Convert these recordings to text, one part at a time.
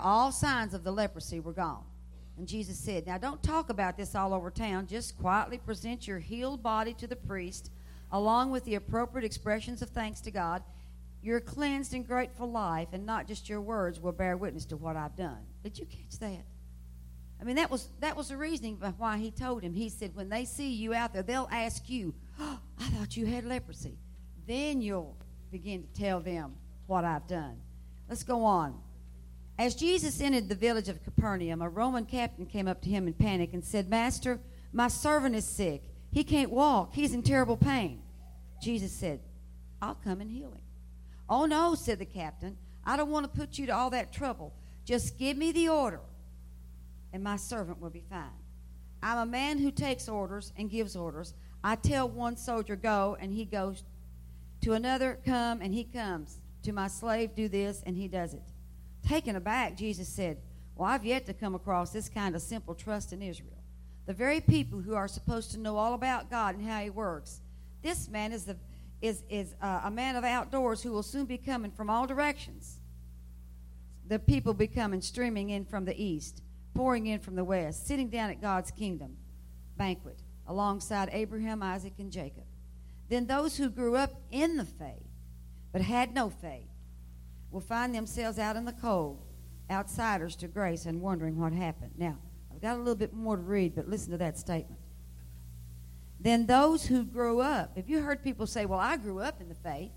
all signs of the leprosy were gone. And Jesus said, now don't talk about this all over town. Just quietly present your healed body to the priest, along with the appropriate expressions of thanks to God. Your cleansed and grateful life, and not just your words, will bear witness to what I've done. Did you catch that? I mean, that was the reasoning by why he told him. He said, when they see you out there, they'll ask you, oh, I thought you had leprosy. Then you'll begin to tell them what I've done. Let's go on. As Jesus entered the village of Capernaum, a Roman captain came up to him in panic and said, Master, my servant is sick. He can't walk. He's in terrible pain. Jesus said, I'll come and heal him. Oh, no, said the captain. I don't want to put you to all that trouble. Just give me the order, and my servant will be fine. I'm a man who takes orders and gives orders. I tell one soldier, go, and he goes. To another, come, and he comes. To my slave, do this, and he does it. Taken aback, Jesus said, well, I've yet to come across this kind of simple trust in Israel. The very people who are supposed to know all about God and how he works. This man is a man of outdoors who will soon be coming from all directions. The people be coming streaming in from the east, pouring in from the west, sitting down at God's kingdom banquet alongside Abraham, Isaac, and Jacob. Then those who grew up in the faith but had no faith will find themselves out in the cold, outsiders to grace, and wondering what happened. Now, I've got a little bit more to read, but listen to that statement. Then those who grew up, if you heard people say, well, I grew up in the faith,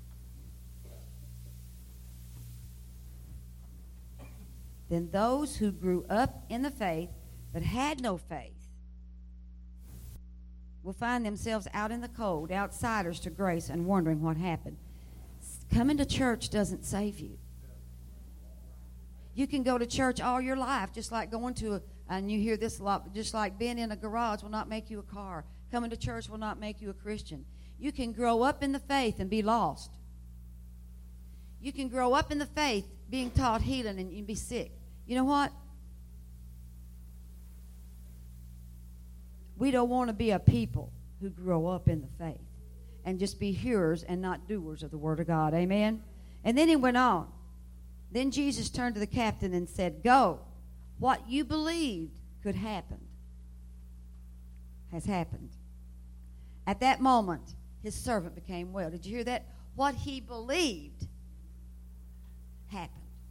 then those who grew up in the faith but had no faith will find themselves out in the cold, outsiders to grace, and wondering what happened. Coming to church doesn't save you. You can go to church all your life, just like going to, and you hear this a lot, just like being in a garage will not make you a car. Coming to church will not make you a Christian. You can grow up in the faith and be lost. You can grow up in the faith being taught healing and you be sick. You know what? We don't want to be a people who grow up in the faith and just be hearers and not doers of the Word of God. Amen? And then he went on. Then Jesus turned to the captain and said, go. What you believed could happen has happened. At that moment, his servant became well. Did you hear that? What he believed happened.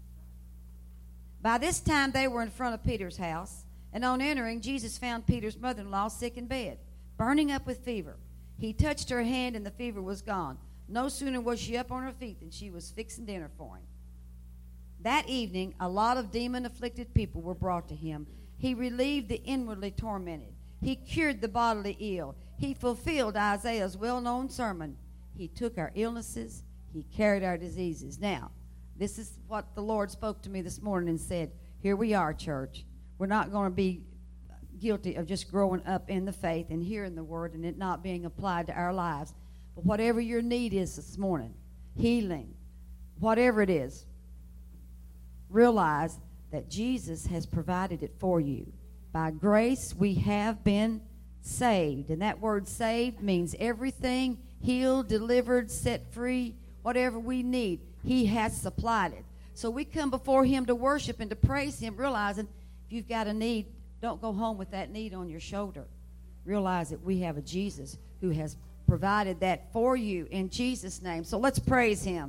By this time, they were in front of Peter's house, and on entering, Jesus found Peter's mother-in-law sick in bed, burning up with fever. He touched her hand, and the fever was gone. No sooner was she up on her feet than she was fixing dinner for him. That evening, a lot of demon-afflicted people were brought to him. He relieved the inwardly tormented. He cured the bodily ill. He fulfilled Isaiah's well-known sermon. He took our illnesses. He carried our diseases. Now, this is what the Lord spoke to me this morning and said, here we are, church. We're not going to be guilty of just growing up in the faith and hearing the word and it not being applied to our lives. But whatever your need is this morning, healing, whatever it is, realize that Jesus has provided it for you. By grace, we have been saved. And that word saved means everything healed, delivered, set free, whatever we need, he has supplied it. So we come before him to worship and to praise him, realizing if you've got a need, don't go home with that need on your shoulder. Realize that we have a Jesus who has provided that for you in Jesus' name. So let's praise him.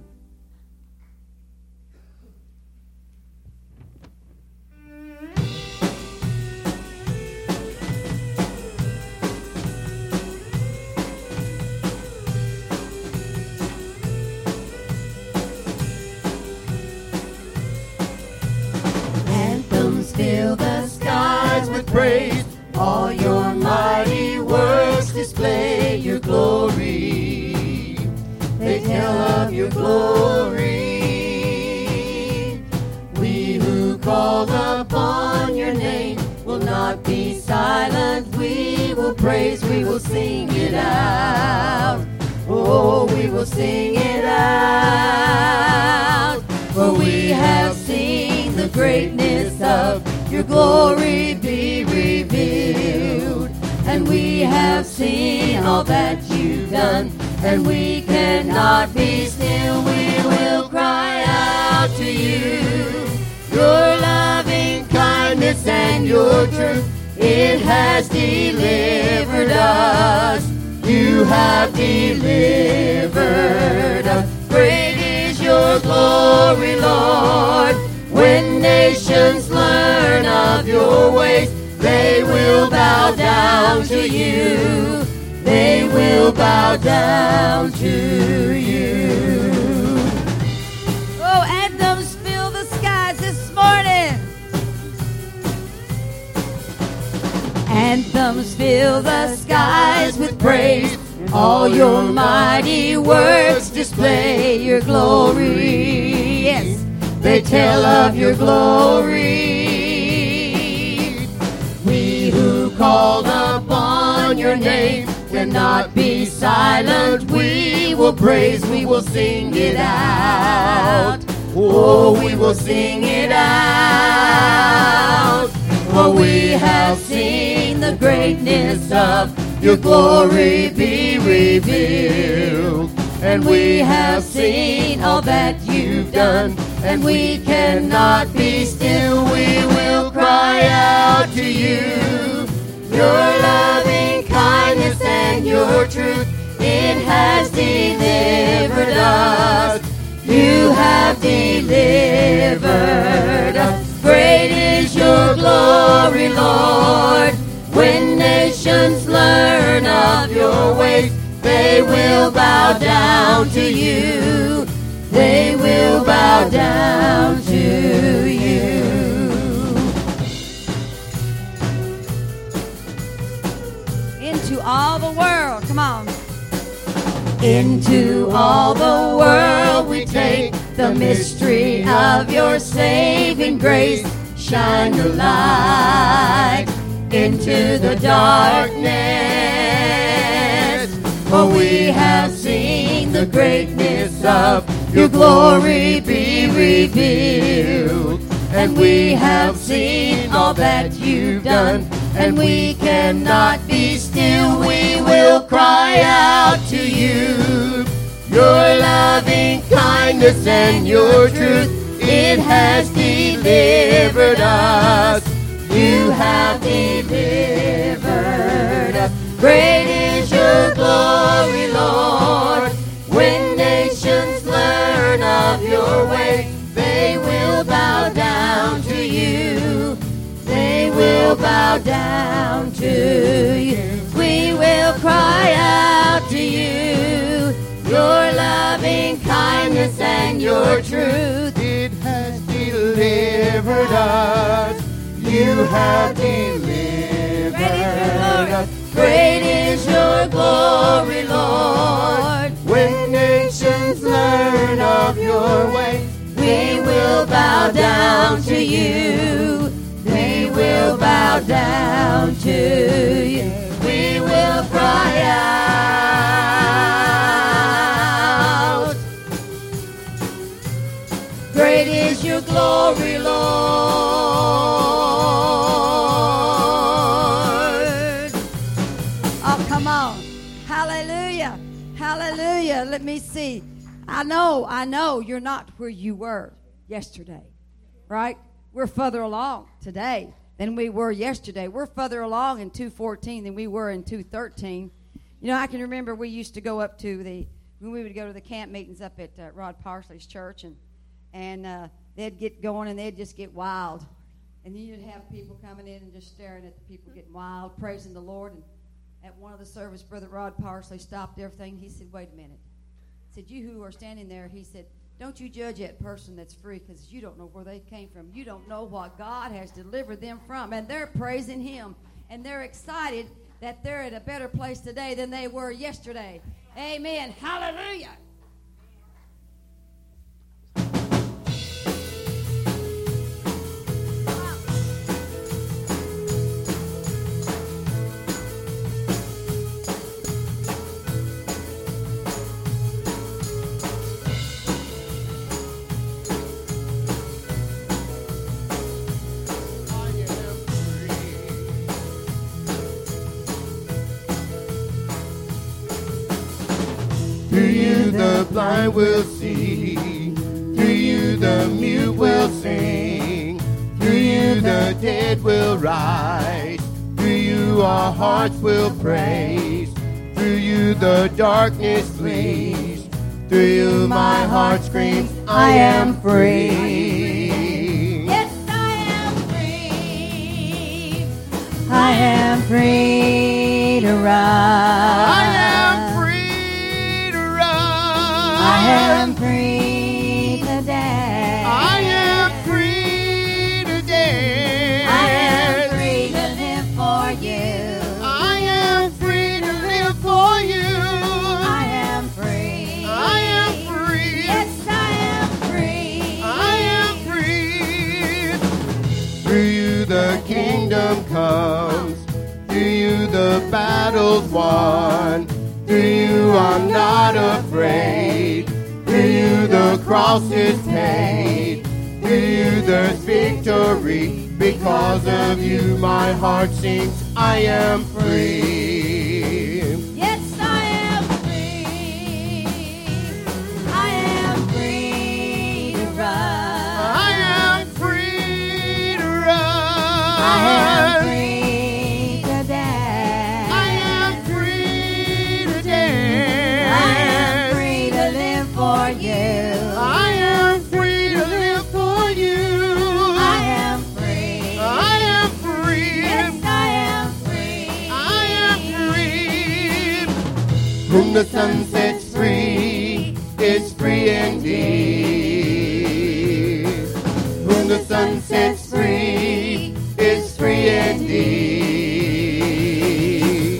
Fill the skies with praise, all your mighty works display your glory. They tell of your glory. We who called upon your name will not be silent. We will praise, we will sing it out. Oh, we will sing it out. For we have seen the greatness of your glory be revealed. And we have seen all that you've done, and we cannot be still. We will cry out to you. Your kindness and your truth, it has delivered us. You have delivered us. Great is your glory, Lord. When nations learn of your ways, they will bow down to you. They will bow down to you. Oh, anthems fill the skies this morning. Anthems fill the skies with praise. All your mighty works display your glory. Yes, they tell of your glory. We who called upon your name cannot be silent. We will praise, we will sing it out. Oh, we will sing it out. For we have seen the greatness of your glory be revealed. And we have seen all that you've done, and we cannot be still. We will cry out to you. Your loving kindness and your truth, it has delivered us. You have delivered us. Great is your glory, Lord. When nations learn of your ways, they will bow down to you. They will bow down to you. Into all the world. Come on. Into all the world we take the mystery of your saving grace. Shine the light into the darkness. For we have seen the greatness of your glory be revealed. And we have seen all that you've done, and we cannot be still. We will cry out to you. Your loving kindness and your truth, it has delivered us. You have delivered us. Great is your glory, Lord. When nations learn of your ways, they will bow down to you. They will bow down to you. We will cry out to you. Your loving kindness and your truth, it has delivered us. You have delivered us. Great is your glory, Lord. When nations learn of your ways, we will bow down to you. We will bow down to you. We will cry out. Great is your glory, Lord. Oh, come on. Hallelujah. Hallelujah. Let me see. I know you're not where you were yesterday, right? We're further along today than we were yesterday. We're further along in 2:14 than we were in 2:13. You know, I can remember we used to go up to when we would go to the camp meetings up at Rod Parsley's church, and they'd get going and they'd just get wild. And then you'd have people coming in and just staring at the people getting wild, praising the Lord. And at one of the service, Brother Rod Parsley stopped everything. He said, "Wait a minute." He said, "You who are standing there," he said, "don't you judge that person that's free, because you don't know where they came from. You don't know what God has delivered them from." And they're praising him. And they're excited that they're at a better place today than they were yesterday. Amen. Hallelujah. Through you the blind will see, through you the mute will sing, through you you the dead will rise. Through you our hearts will praise. Through you the darkness flees. Through you my heart screams, I am free. Yes, I am free. I am free to rise. I am free to rise. I am free to dance. I am free to dance. I am free to live for you. I am free to live for you. I am free. I am free. Yes, I am free. I am free. Through you the kingdom comes. Through you the battle's won. Through you I'm not afraid. Through you the cross is paid. Through you there's victory. Because of you my heart sings, I am free. Yes, I am free. I am free to rise. I am free to rise. I am free to dance. I am free to dance. I am free to live for you. I am free to live for you. I am free. I am free. Yes, I am free. I am free. Whom the sun sets free is free indeed. Whom the sun sets free is free indeed.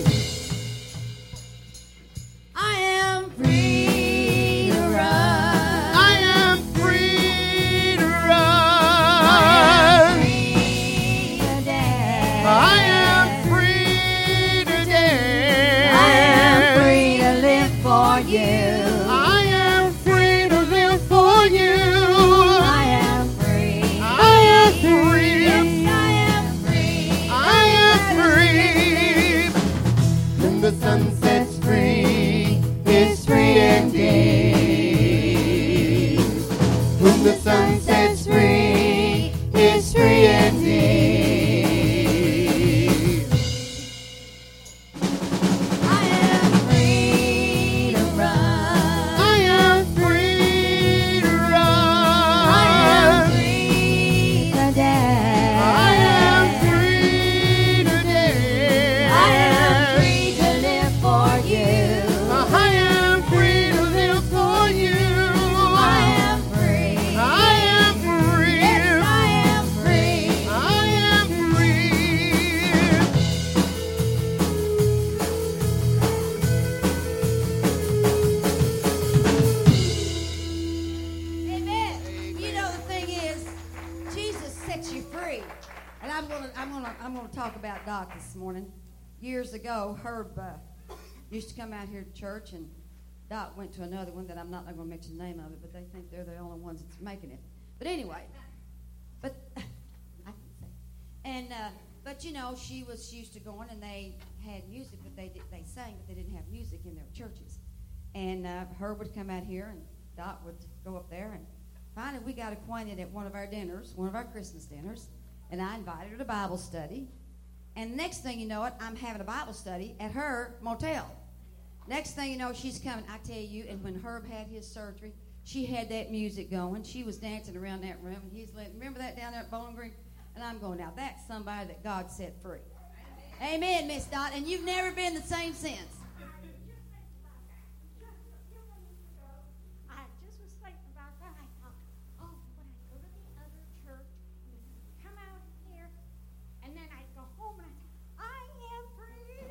I am free to rise. I am free to I rise. am free to dance. I am free to dance. I am free to live for you. I am free to live for you. I am free. I am free. Yes, I am free. I am free. Whom the sun sets free is free indeed. Whom the sun sets free is free indeed. I am free to run. I am free to I am run. free to dance. I am free to dance. I am free to live for you. I am free to live for you. I am free. I am free. Yes, I am free. I am free. Amen. You know the thing is, Jesus sets you free, and I'm gonna talk about Doc this morning. Years ago, Herb used to come out here to church, and Doc went to another one that I'm not going to mention the name of it, but they think they're the only ones that's making it. But anyway, but I can say, and but you know, she used to going, and they had music, but they sang, but they didn't have music in their churches. And Herb would come out here, and Dot would go up there, and finally we got acquainted at one of our dinners, one of our Christmas dinners, and I invited her to Bible study. And next thing you know it, I'm having a Bible study at her motel. Next thing you know, she's coming. I tell you, and when Herb had his surgery, she had that music going. She was dancing around that room, and he's letting, remember that down there at Bowling Green? And I'm going, now that's somebody that God set free. Amen, Miss Dot. And you've never been the same since. I just was thinking about that. I thought, oh, when I go to the other church, come out here, and then I go home and I am free.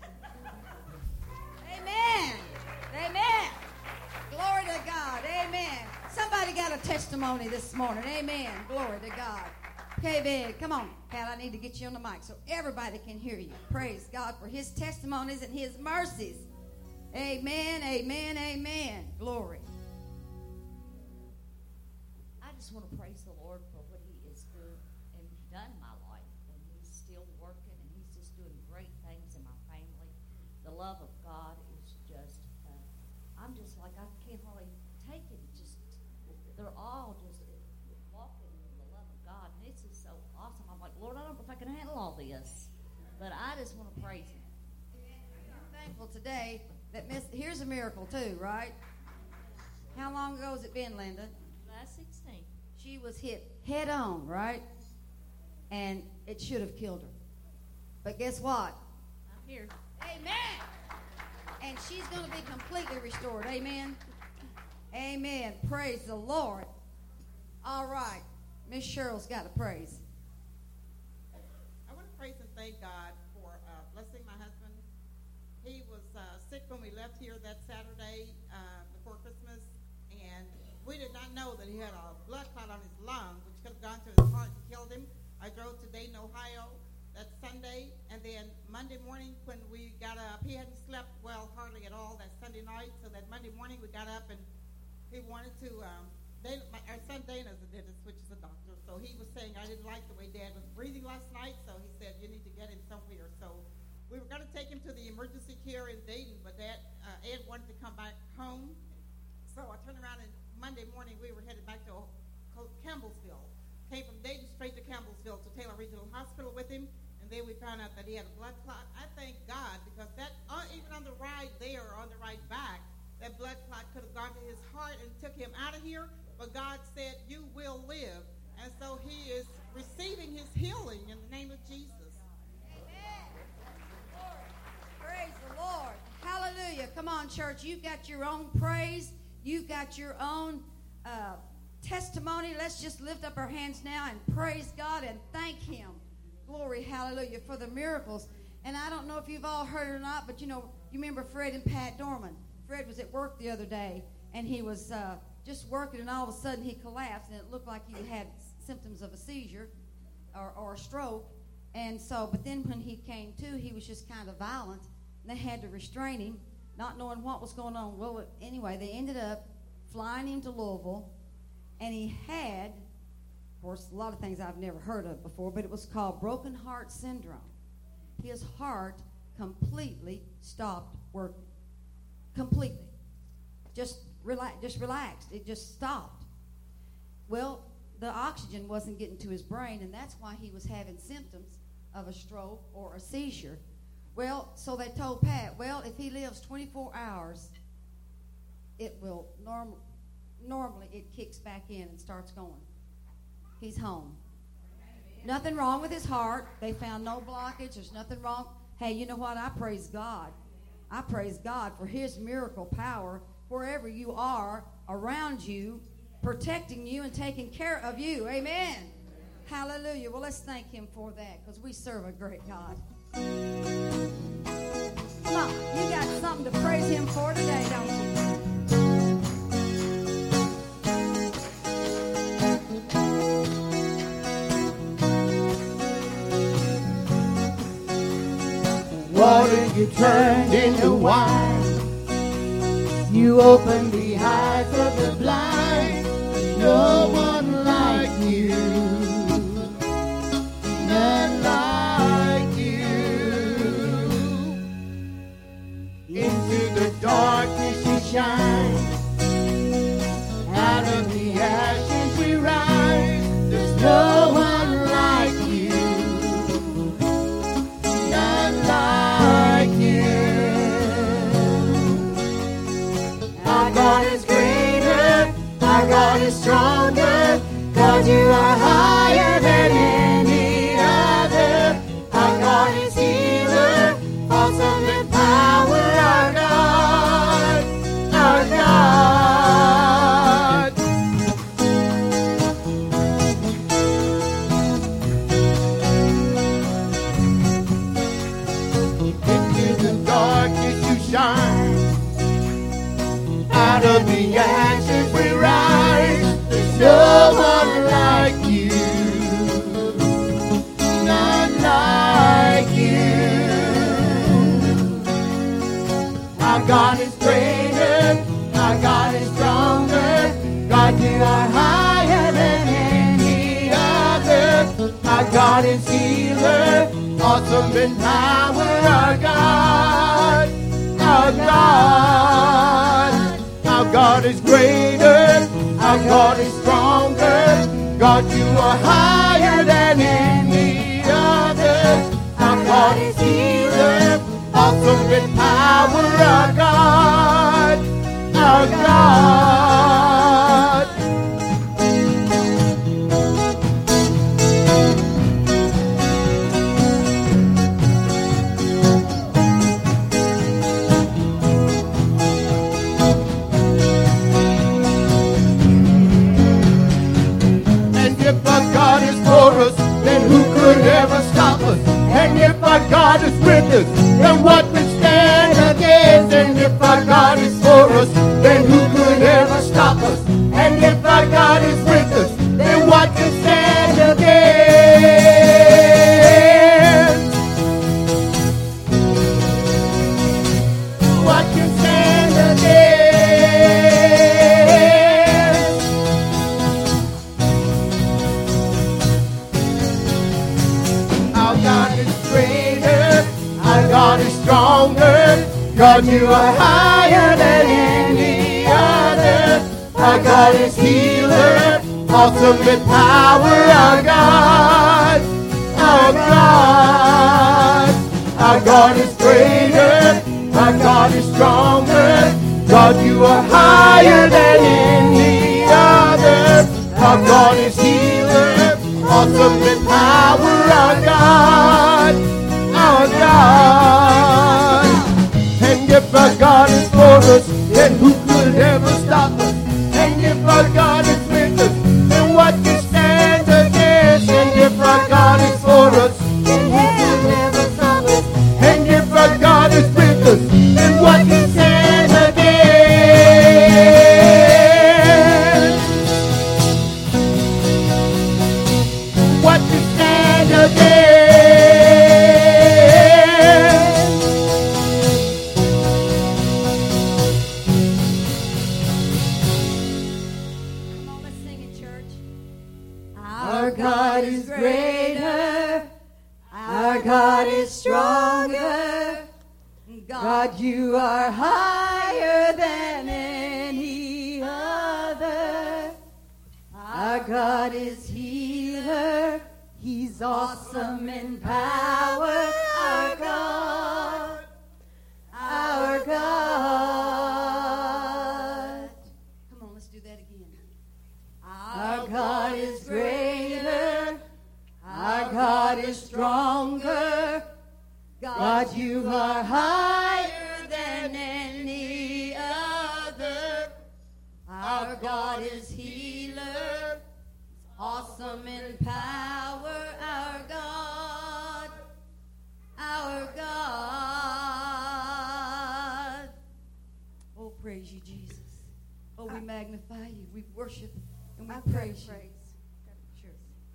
Amen. Amen. Glory to God. Amen. Somebody got a testimony this morning. Amen. Glory to God. Okay, big. Come on, Pat. I need to get you on the mic so everybody can hear you. Praise God for his testimonies and his mercies. Amen. Amen. Amen. Glory. I just want to praise the Lord for what He is doing and done in my life. And He's still working, and He's just doing great things in my family. The love of God is just, I'm just like, I can't hardly take it. Just, they're all just walking in the love of God. And this is so awesome. I'm this. But I just want to praise him. I'm thankful today that here's a miracle too, right? How long ago has it been, Linda? Last 16. She was hit head on, right? And it should have killed her. But guess what? I'm here. Amen. And she's going to be completely restored. Amen. Amen. Praise the Lord. All right. Miss Cheryl's got to praise. I want to praise and thank God for blessing my husband. He was sick when we left here that Saturday before Christmas, and we did not know that he had a blood clot on his lung, which could have gone to his heart and killed him. I drove to Dayton, Ohio that Sunday, and then Monday morning when we got up, he hadn't slept well hardly at all that Sunday night, so that Monday morning we got up and he wanted to, our son Dana is a dentist, which is a doctor, so he was saying I didn't like the way Dad was breathing last night, so he said you need to get him somewhere. So we were going to take him to the emergency care in Dayton, but Ed wanted to come back home, so I turned around and Monday morning we were headed back to Campbellsville. Came from Dayton straight to Campbellsville to Taylor Regional Hospital with him, and then we found out that he had a blood clot. I thank God because that even on the ride there or on the ride back, that blood clot could have gone to his heart and took him out of here, but God said, you will live. And so he is receiving his healing in the name of Jesus. Amen. Praise the Lord. Hallelujah. Come on, church. You've got your own praise. You've got your own testimony. Let's just lift up our hands now and praise God and thank him. Glory, hallelujah, for the miracles. And I don't know if you've all heard it or not, but you remember Fred and Pat Dorman. Fred was at work the other day, and he was just working, and all of a sudden he collapsed, and it looked like he had symptoms of a seizure or a stroke. And so, but then when he came to, he was just kind of violent, and they had to restrain him, not knowing what was going on. Well, anyway, they ended up flying him to Louisville, and he had, of course, a lot of things I've never heard of before, but it was called broken heart syndrome. His heart completely stopped working. Completely. Just relaxed. It just stopped. Well, the oxygen wasn't getting to his brain, and that's why he was having symptoms of a stroke or a seizure. Well, so they told Pat, well, if he lives 24 hours, it will normally it kicks back in and starts going. He's home. Nothing wrong with his heart. They found no blockage. There's nothing wrong. Hey, you know what? I praise God. I praise God for his miracle power wherever you are, around you, protecting you and taking care of you. Amen. Hallelujah. Well, let's thank him for that because we serve a great God. Come on. You got something to praise him for today, don't you? Water you turned into wine. You opened the eyes of the blind. No one like you. None like you. Into the darkness you shine. Out of the ashes we rise. There's no one like you. None like you. Our God is greater, our God is stronger, 'cause you are higher than any other. Our God is healer, awesome in power, our God, our God. Into the darkness you shine. Out of the ashes we rise. There's no one like you. None like you. Our God is greater. Our God is stronger. God, you are higher than any other. Our God is healer. Awesome in power. Our God. Our God. Our God is greater, our God is stronger. God, you are higher than any other. Our God is greater. Our God is stronger. God, you are higher than any other. Our God is healer, awesome in power. Our God, our God. Our God is greater. Our God is stronger. God, you are higher than any other. Our God is healer, awesome in power. Our God, our God. And if our God is for us, then who could ever stop us? And if our God is with us, then what can stand against? And if our God is for us, then who could ever stop us? And if our God is with us, then what can stand against? What can stand against? Come on, let's sing it, church. Our God is greater. Our God is stronger. God, you are higher than any other. Our God is healer. He's awesome in power. Our God. Our God. Come on, let's do that again. Our God is greater. Our God is stronger. God, you are higher than any other. Our God is healer, awesome in power. Our God, our God. Oh, praise you, Jesus. Oh, we magnify you. We worship and we I've praise you. Sure.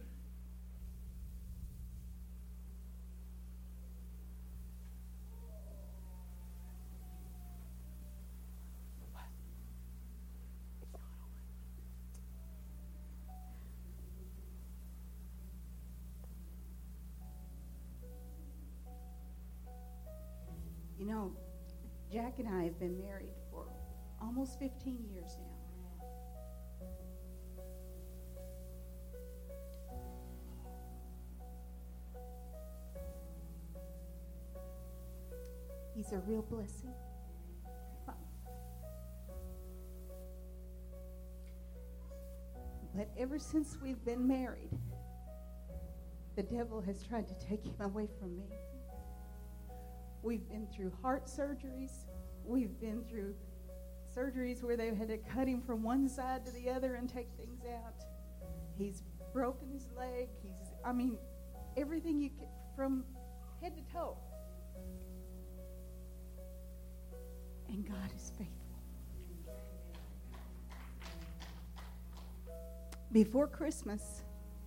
You know, Jack and I have been married for almost 15 years now. He's a real blessing. But ever since we've been married, the devil has tried to take him away from me. We've been through heart surgeries. We've been through surgeries where they've had to cut him from one side to the other and take things out. He's broken his leg. Everything you can, from head to toe. And God is faithful. Before Christmas,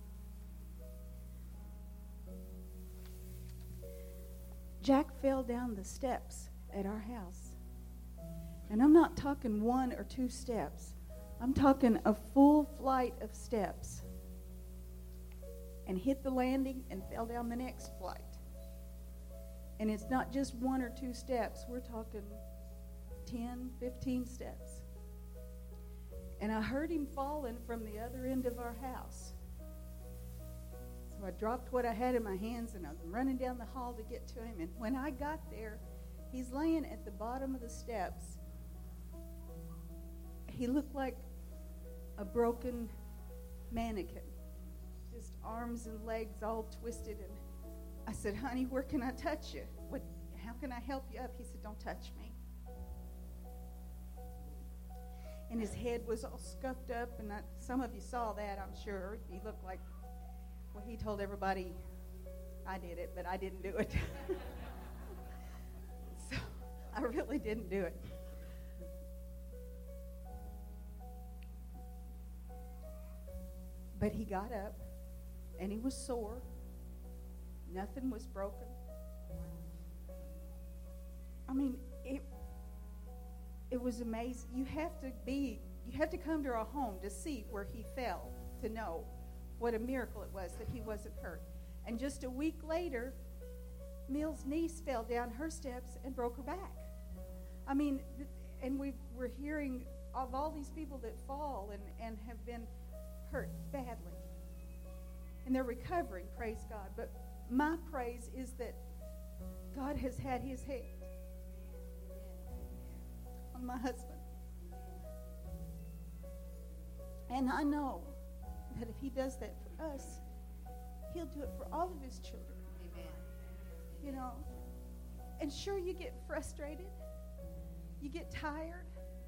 Jack fell down the steps at our house. And I'm not talking 1 or 2 steps. I'm talking a full flight of steps. And hit the landing and fell down the next flight. And it's not just 1 or 2 steps. We're talking 10, 15 steps. And I heard him falling from the other end of our house. So I dropped what I had in my hands and I was running down the hall to get to him. And when I got there, he's laying at the bottom of the steps. He looked like a broken mannequin. Just arms and legs all twisted. And I said, honey, where can I touch you? How can I help you up? He said, don't touch me. And his head was all scuffed up. And some of you saw that, I'm sure. He looked like, well, he told everybody I did it, but I didn't do it. So I really didn't do it. But he got up, and he was sore. Nothing was broken. I mean, it was amazing. You have to come to our home to see where he fell to know what a miracle it was that he wasn't hurt. And just a week later, Mill's niece fell down her steps and broke her back. I mean, and we're hearing of all these people that fall and have been hurt badly. And they're recovering, praise God. But my praise is that God has had his hand on my husband. And I know that if he does that for us, he'll do it for all of his children. Amen. You know, and sure, you get frustrated, you get tired,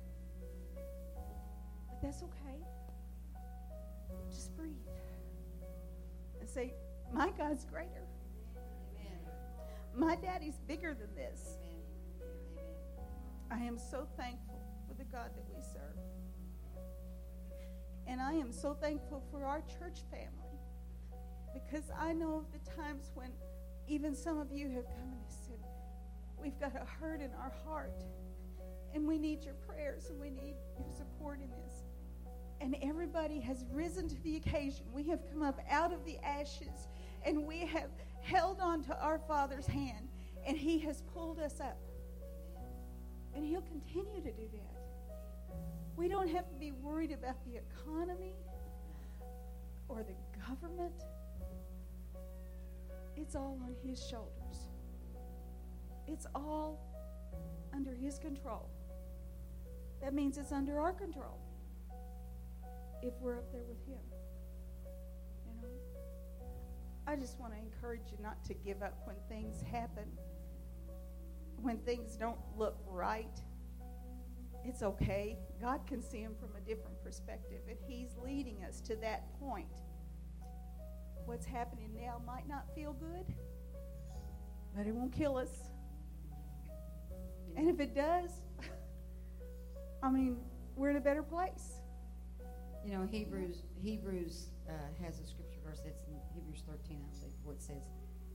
but that's okay. Just breathe and say, my God's greater. Amen. My daddy's bigger than this. Amen. I am so thankful for the God that we serve. And I am so thankful for our church family, because I know of the times when even some of you have come and said, we've got a hurt in our heart, and we need your prayers, and we need your support in this. And everybody has risen to the occasion. We have come up out of the ashes, and we have held on to our Father's hand, and he has pulled us up. And he'll continue to do that. We don't have to be worried about the economy or the government. It's all on his shoulders. It's all under his control. That means it's under our control if we're up there with him. You know? I just want to encourage you not to give up when things happen, when things don't look right. It's okay. God can see them from a different perspective, and he's leading us to that point. What's happening now might not feel good, but it won't kill us. And if it does, I mean, we're in a better place. You know, Hebrews has a scripture verse that's in Hebrews 13, I believe, where it says,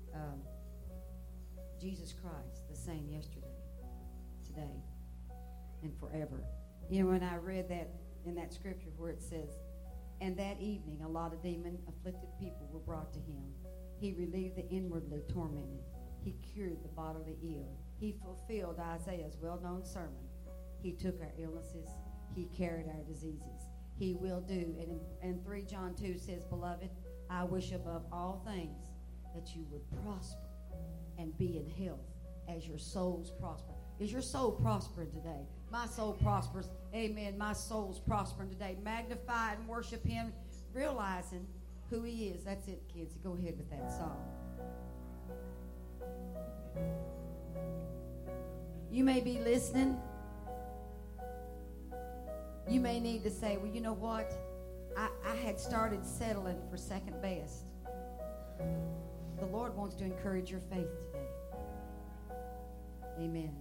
Jesus Christ, the same yesterday, today, and forever. You know, when I read that in that scripture where it says, and that evening a lot of demon-afflicted people were brought to him. He relieved the inwardly tormented. He cured the bodily ill. He fulfilled Isaiah's well-known sermon. He took our illnesses. He carried our diseases. He will do. And 3 John 2 says, Beloved, I wish above all things that you would prosper and be in health as your souls prosper. Is your soul prospering today? My soul prospers. Amen. My soul's prospering today. Magnify and worship him, realizing who he is. That's it, kids. Go ahead with that song. You may be listening. You may need to say, well, you know what? I had started settling for second best. The Lord wants to encourage your faith today. Amen.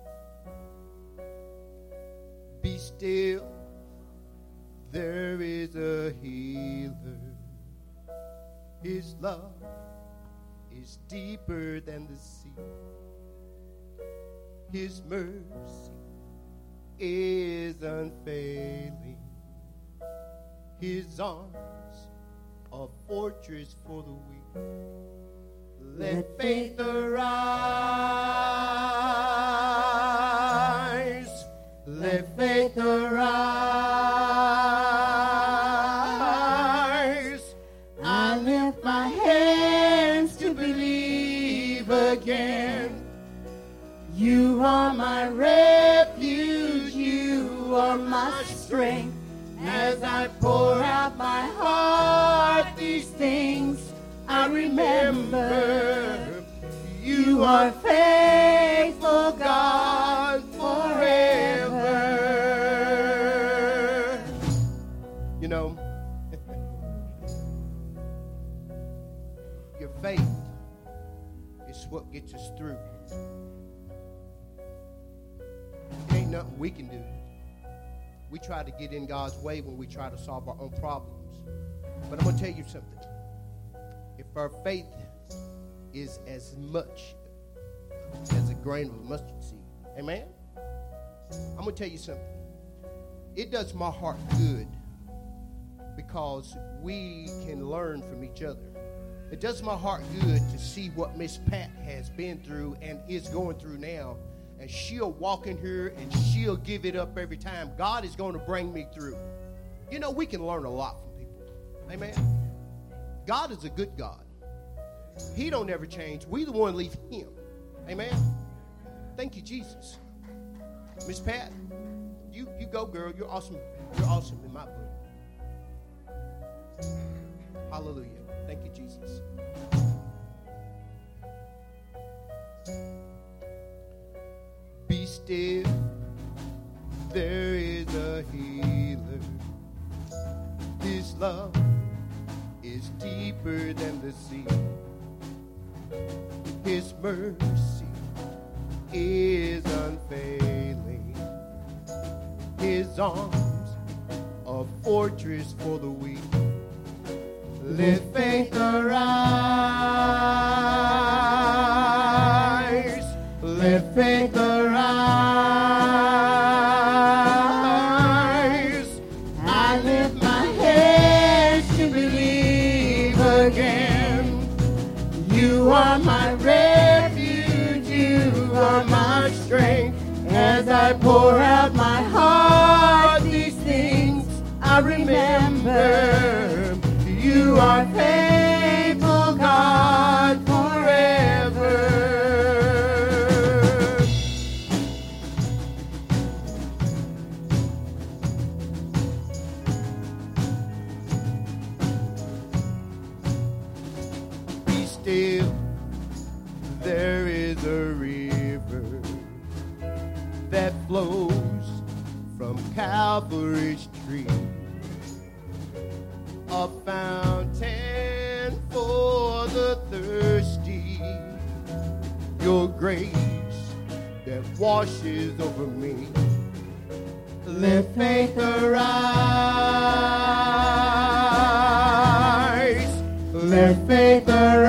Be still, there is a healer. His love is deeper than the sea. His mercy is unfailing. His arms are a fortress for the weak. Let faith arise. Let faith arise. I lift my hands to believe again. You are my refuge. You are my strength. As I pour out my heart these things, I remember you are faithful, God, forever. You know, your faith is what gets us through. There ain't nothing we can do. We try to get in God's way when we try to solve our own problems. But I'm going to tell you something. If our faith is as much as a grain of a mustard seed, amen? I'm going to tell you something. It does my heart good because we can learn from each other. It does my heart good to see what Miss Pat has been through and is going through now. And she'll walk in here and she'll give it up every time. God is going to bring me through. You know, we can learn a lot from people. Amen. God is a good God. He don't ever change. We the one leave him. Amen. Thank you, Jesus. Miss Pat, you go, girl. You're awesome. You're awesome in my book. Hallelujah. Thank you, Jesus. Be still. There is a healer. His love is deeper than the sea. His mercy is unfailing. His arms a fortress for the weak. Let faith arise. Let faith arise. I lift my hands to believe again. You are my refuge. You are my strength. As I pour out my heart, these things I remember. You are faithful, God, forever. Be still, there is a river that flows from Calvary's tree. A fountain for the thirsty. Your grace that washes over me. Let faith arise. Let faith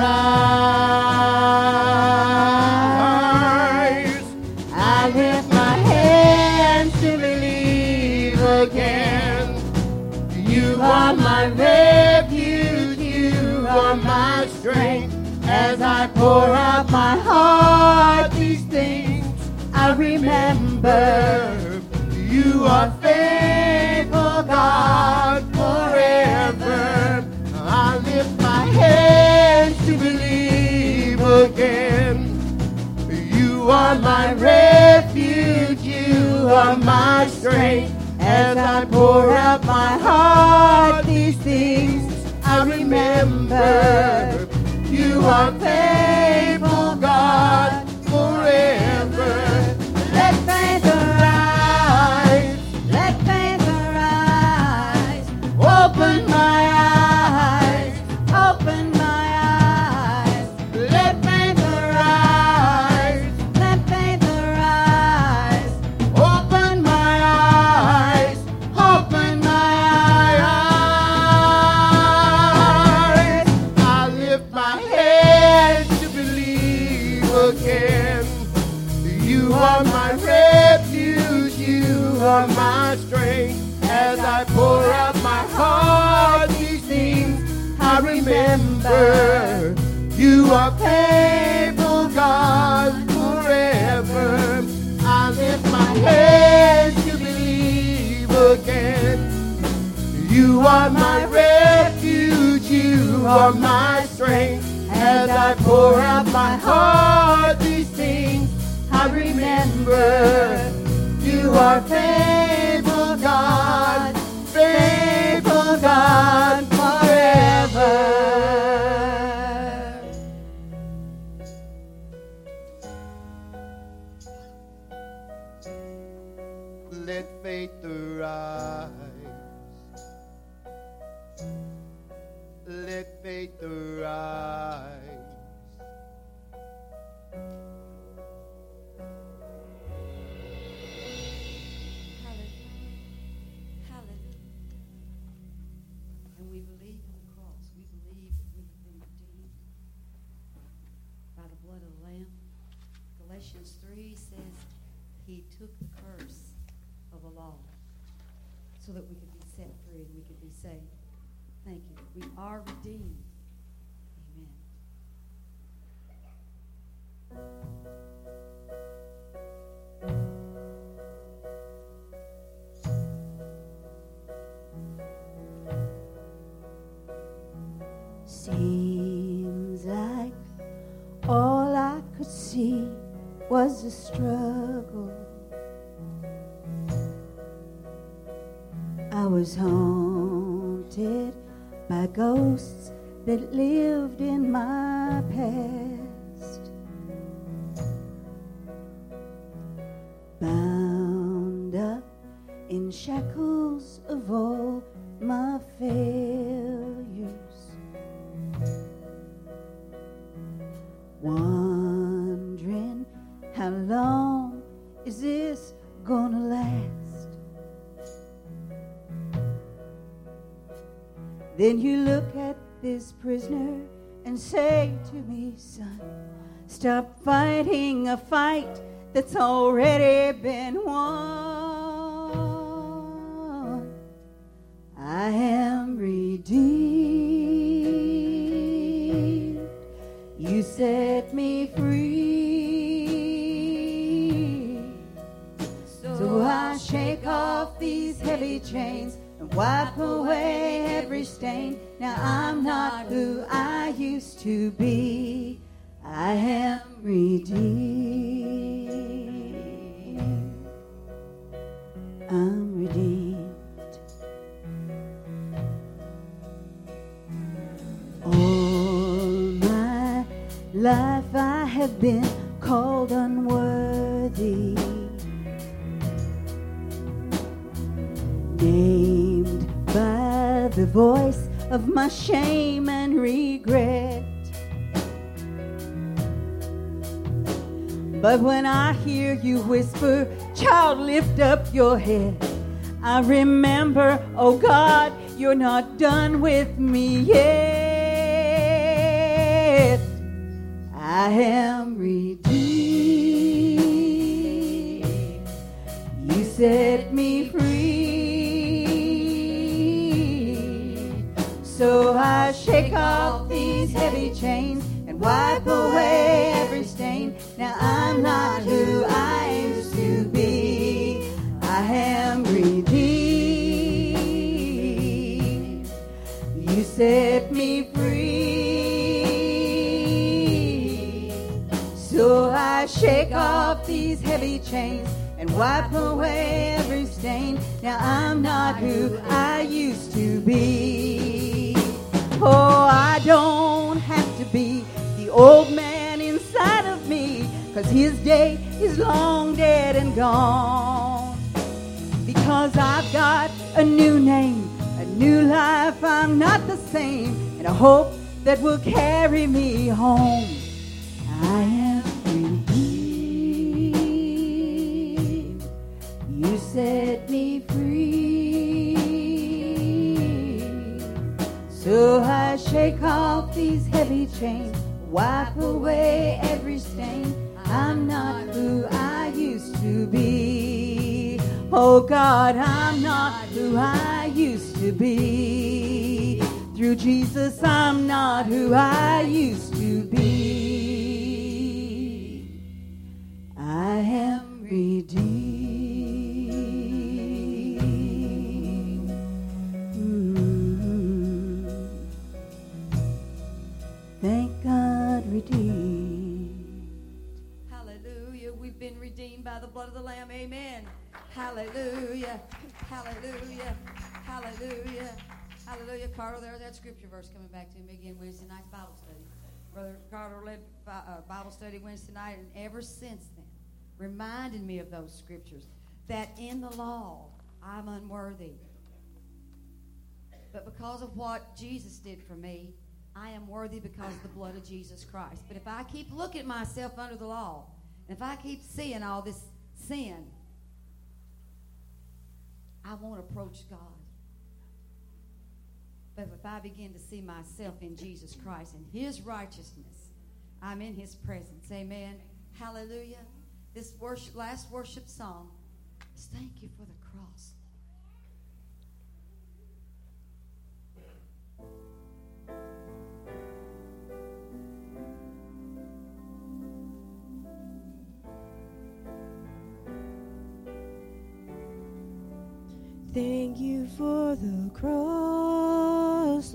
arise. I lift my hands to believe again. You are my refuge, you are my strength. As I pour out my heart, these things I remember. You are faithful, God, forever. I lift my hands to believe again. You are my refuge, you are my strength. As I pour out my heart, these things I remember. You are faithful, God, forever. Let faith arise. Let faith arise. Open my eyes. Open my eyes. Let faith arise. Let faith arise. Open my eyes. Open my eyes. I lift my hands to believe again. You are my refuge. You are my strength. As I pour out my heart, these things I remember. You are faithful, God, forever. I lift my hands to believe again. You are my refuge, you are my strength. As I pour out my heart, these things I remember. You are faithful, God, forever. Let faith arise. Let faith arise. And we believe in the cross. We believe that we have been redeemed by the blood of the Lamb. Galatians 3 says he took the curse of the law so that we could be set free and we could be saved. Thank you. We are redeemed. Amen. was a struggle. I was haunted by ghosts that lived in my past, bound up in shackles of all my failures, wondering how long is this gonna last. Then you look at this prisoner and say to me, son, stop fighting a fight that's already been won. I am redeemed. You set me free. So I shake off these heavy chains and wipe away every stain. Now I'm not who I used to be. I am redeemed. I'm redeemed. All my life I have been called unworthy, named by the voice of my shame and regret. But when I hear you whisper, child, lift up your head, I remember, oh God, you're not done with me yet. I am redeemed. You set me free. So I shake off these heavy chains and wipe away every stain. Now I'm not who I used to be. I am redeemed. You set me free. So I shake off these heavy chains and wipe away every stain. Now I'm not who I used to be. Oh, I don't have to be the old man inside of me, 'cause his day is long dead and gone. Because I've got a new name, a new life, I'm not the same, and a hope that will carry me home. I am redeemed. You set me free. So I shake off these heavy chains, wipe away every stain. I'm not who I used to be. Oh God, I'm not who I used to be. Through Jesus, I'm not who I used to be. I am redeemed. Thank God, redeemed. Hallelujah. We've been redeemed by the blood of the Lamb. Amen. Hallelujah. Hallelujah. Hallelujah. Hallelujah. Carter, there's that scripture verse coming back to me again Wednesday night's Bible study. Brother Carter led Bible study Wednesday night, and ever since then, reminded me of those scriptures, that in the law, I'm unworthy. But because of what Jesus did for me, I am worthy because of the blood of Jesus Christ. But if I keep looking at myself under the law, and if I keep seeing all this sin, I won't approach God. But if I begin to see myself in Jesus Christ and his righteousness, I'm in his presence. Amen. Hallelujah. This last worship song is thank you for the cross. Thank you for the cross,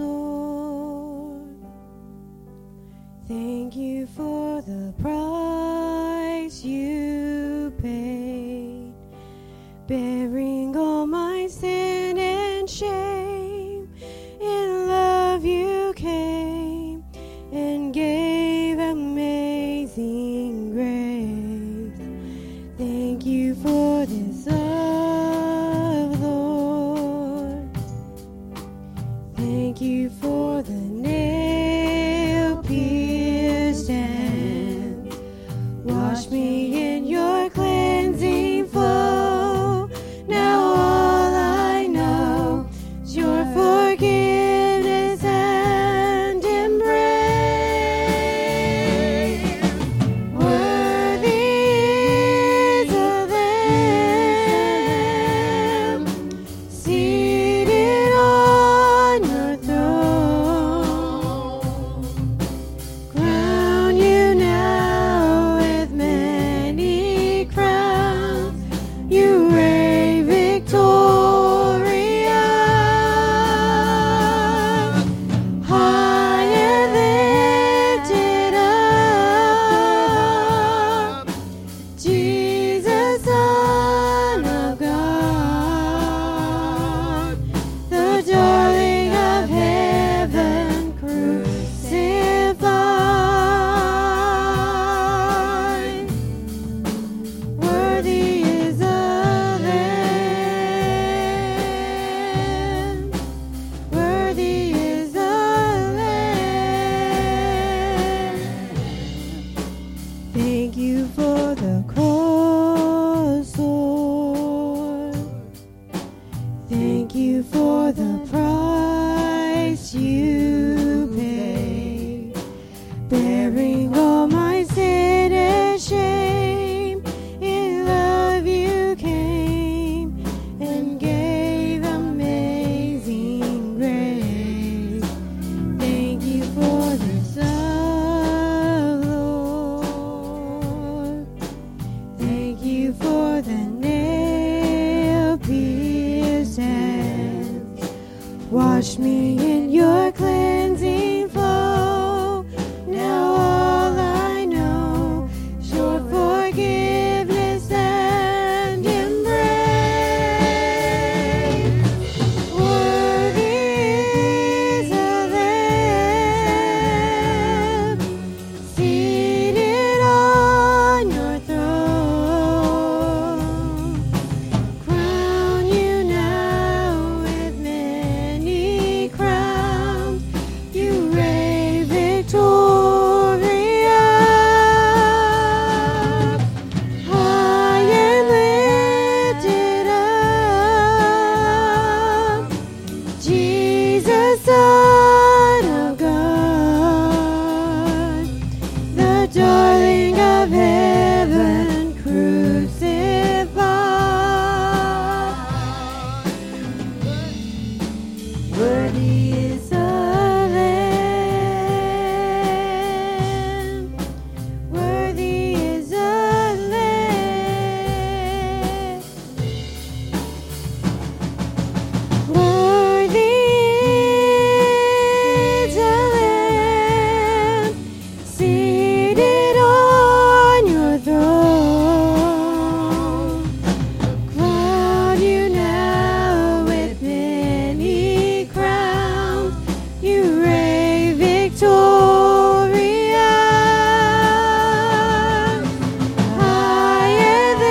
Lord. Thank you for the price price you paid, bearing all my sin and shame. In love you came and gave amazing grace. Thank you for this love, Lord. Thank you for the nail-pierced hands. Wash me in your cleansing flow. Now all I know is your forgiveness and embrace. Worthy is the Lamb seated on your throne. Crown you now with many crowns. You reign victorious, high and lifted up, Jesus, Son of God, the darling of heaven crucified. Worthy is the Lamb. Worthy is the Lamb. Thank you for the cross, Lord. Thank you for the price you paid, bearing all my sin and shame. In love you came and gave amazing grace. Thank you for this love, Lord. Thank you for the nail-pierced hands. Wash me in your cleansing flow. Now all I know is your forgiveness and embrace. Worthy is the Lamb seated on your throne. Crown you now with many crowns. You reign victorious, high and lifted up, Jesus, Son of God, the darling of heaven crucified. Worthy is the Lamb. Worthy is the Lamb. Worthy is the Lamb seated on your throne. Crown you now with many crowns. You reign victorious, high and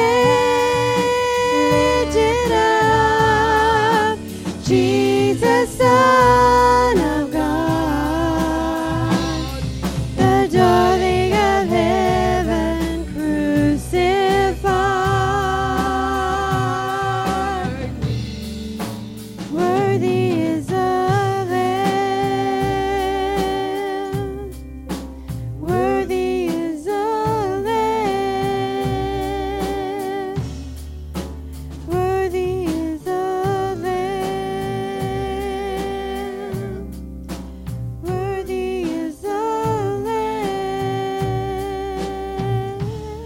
lifted up, Jesus, Son of God, the darling of heaven crucified. Worthy is the Lamb. Worthy is the Lamb. Worthy is the Lamb. Worthy is the Lamb.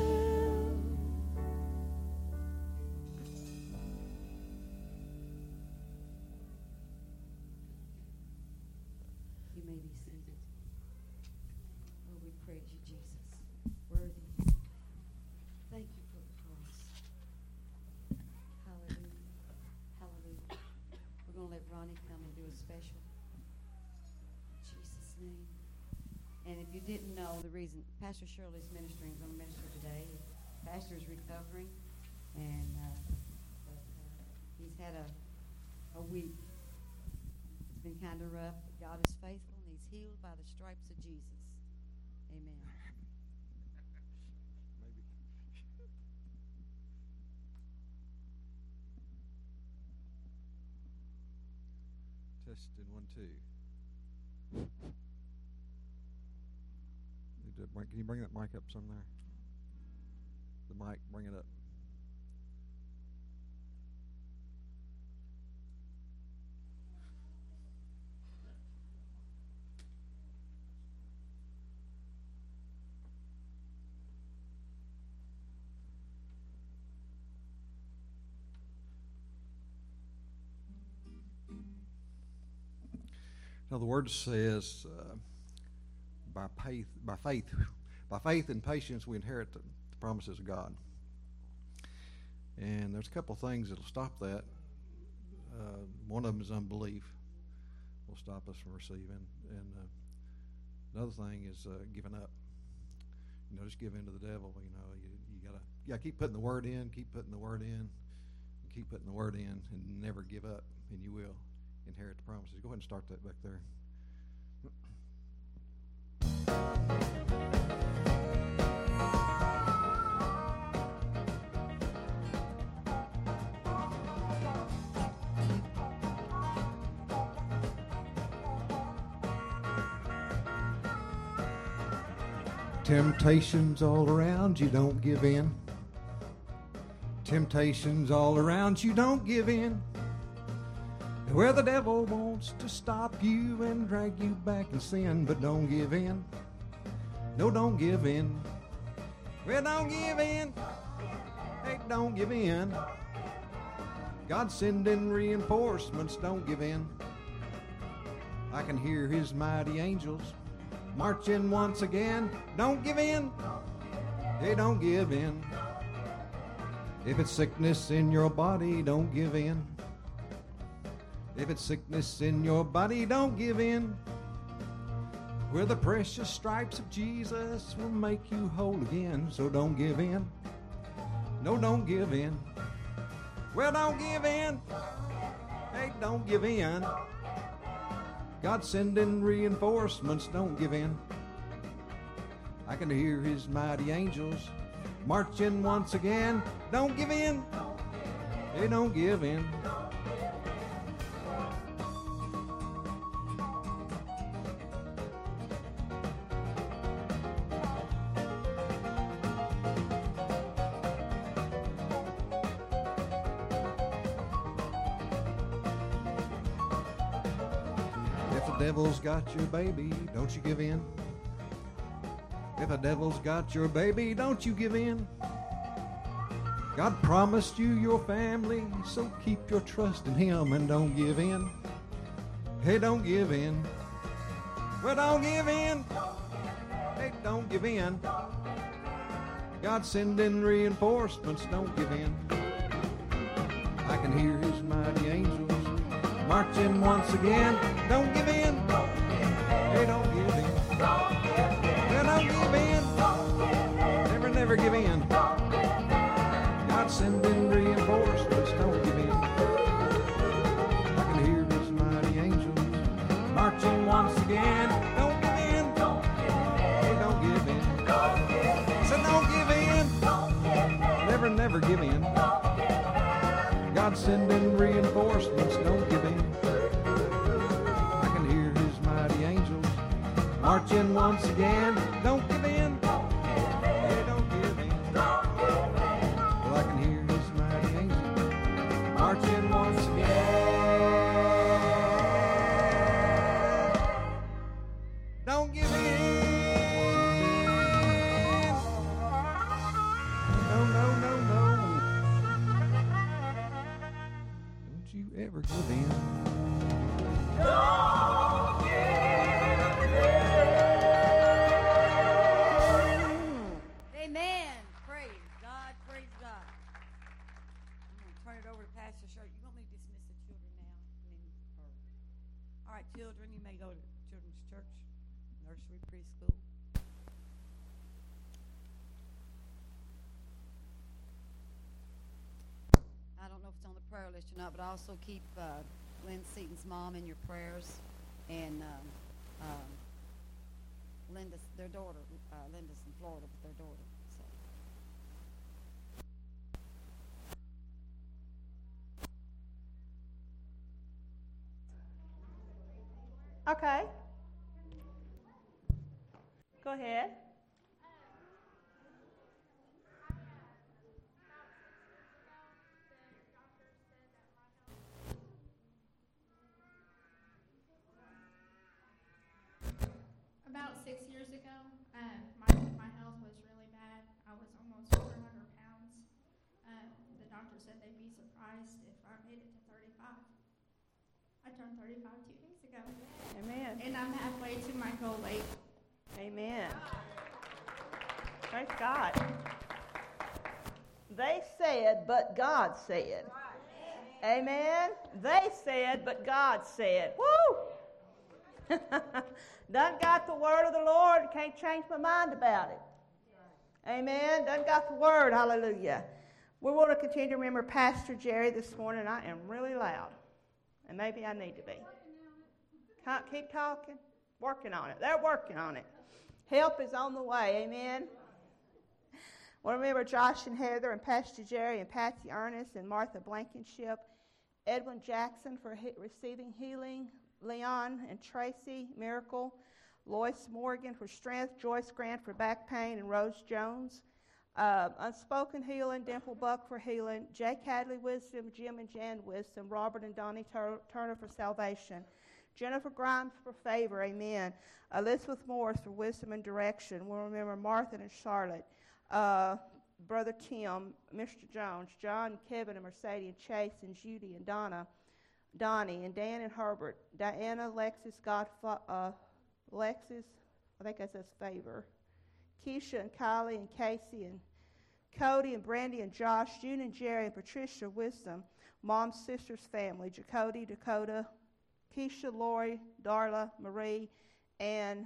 You may be seated. Oh, we praise you, Jesus. Worthy. And if you didn't know, the reason Pastor Shirley's ministering is going to minister today. Pastor is recovering, and he's had a week. It's been kind of rough, but God is faithful, and he's healed by the stripes of Jesus. Amen. Testing 1, 2. Can you bring that mic up some there? The mic, bring it up. Now the word says, by faith and patience we inherit the promises of God. And there's a couple of things that'll stop that. One of them is unbelief. Will stop us from receiving. And another thing is giving up. Just give in to the devil. You gotta keep putting the word in, keep putting the word in, and keep putting the word in, and never give up, and you will inherit the promises. Go ahead and start that back there. Temptations all around you, don't give in. Temptations all around you, don't give in. Where the devil wants to stop you and drag you back in sin, but don't give in. No, don't give in. Well, don't give in. Hey, don't give in. God's sending reinforcements, don't give in. I can hear his mighty angels marching once again. Don't give in. Hey, don't give in. If it's sickness in your body, don't give in. If it's sickness in your body, don't give in. Where the precious stripes of Jesus will make you whole again. So don't give in. No, don't give in. Well, don't give in. Hey, don't give in. God's sending reinforcements, don't give in. I can hear his mighty angels marching once again. Don't give in. Hey, don't give in. Devil's got your baby, don't you give in. If a devil's got your baby, don't you give in. God promised you your family, so keep your trust in him and don't give in. Hey, don't give in. Well, don't give in. Hey, don't give in. God's sending reinforcements, don't give in. I can hear his mighty angels marching once again. Don't give in. Hey, don't give in. Well, don't give in. Never give in. God's sending reinforcements. Don't give in. I can hear his mighty angels marching once again. Don't give in. Hey, don't give in. So don't give in. Never give in. God's sending reinforcements. Don't give in. Marching once again, don't give in. Hey, don't give in. Well, I can hear his mighty angels marching once again. Don't give in. No. Don't you ever give in. Children, you may go to children's church. nursery, preschool. I don't know if it's on the prayer list or not, but also keep Lynn Seaton's mom in your prayers, and Linda's, their daughter. Linda's in Florida with their daughter. So. Okay. Go ahead. About 6 years ago, my health was really bad. I was almost 400 pounds. The doctor said they'd be surprised if I made it to 35. I turned 35 2 days ago. Amen. And I'm halfway to my goal weight. Amen. Praise God. They said, but God said. Amen. They said, but God said. Woo! Done got the word of the Lord. Can't change my mind about it. Amen. Done got the word. Hallelujah. We want to continue to remember Pastor Jerry this morning. I am really loud. And maybe I need to be. Can't keep talking. Working on it. They're working on it. Help is on the way. Amen. Well, remember Josh and Heather and Pastor Jerry and Patsy Ernest and Martha Blankenship, Edwin Jackson for receiving healing, Leon and Tracy Miracle, Lois Morgan for strength, Joyce Grant for back pain, and Rose Jones. Unspoken healing, Dimple Buck for healing, Jake Hadley wisdom, Jim and Jan wisdom, Robert and Donnie Turner for salvation, Jennifer Grimes for favor, amen. Elizabeth Morris for wisdom and direction. We'll remember Martha and Charlotte, Brother Tim, Mr. Jones, John, Kevin and Mercedes and Chase and Judy and Donnie and Dan and Herbert, Diana, Lexis, Lexis, I think that says favor, Keisha and Kylie and Casey and Cody and Brandy and Josh, June and Jerry and Patricia, wisdom, Mom's sister's family, Jacody, Dakota, Keisha, Lori, Darla, Marie, and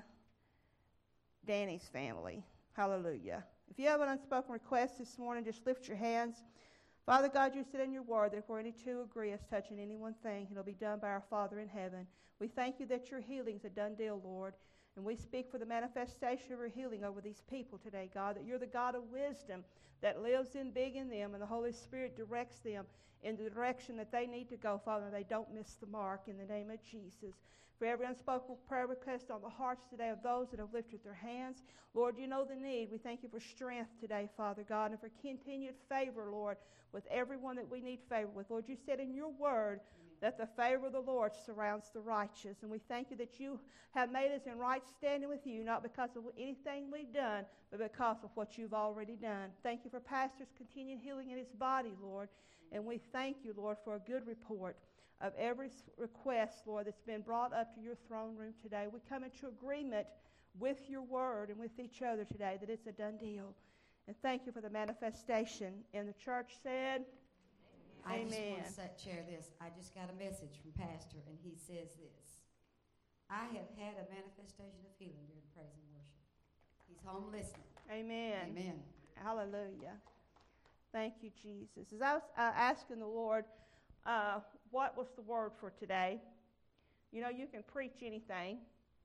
Danny's family. Hallelujah. If you have an unspoken request this morning, just lift your hands. Father God, you said in your word that if where any two agree as touching any one thing, it'll be done by our Father in heaven. We thank you that your healing's a done deal, Lord. And we speak for the manifestation of your healing over these people today, God, that you're the God of wisdom that lives in big in them, and the Holy Spirit directs them in the direction that they need to go, Father, and they don't miss the mark in the name of Jesus. For every unspoken prayer request on the hearts today of those that have lifted their hands, Lord, you know the need. We thank you for strength today, Father God, and for continued favor, Lord, with everyone that we need favor with. Lord, you said in your word that the favor of the Lord surrounds the righteous. And we thank you that you have made us in right standing with you, not because of anything we've done, but because of what you've already done. Thank you for Pastor's continued healing in his body, Lord. And we thank you, Lord, for a good report of every request, Lord, that's been brought up to your throne room today. We come into agreement with your word and with each other today that it's a done deal. And thank you for the manifestation. And the church said, I Amen. just want to share this. I just got a message from Pastor, and he says this. I have had a manifestation of healing during praise and worship. He's home listening. Amen. Amen. Hallelujah. Thank you, Jesus. As I was asking the Lord, what was the word for today? You know, you can preach anything,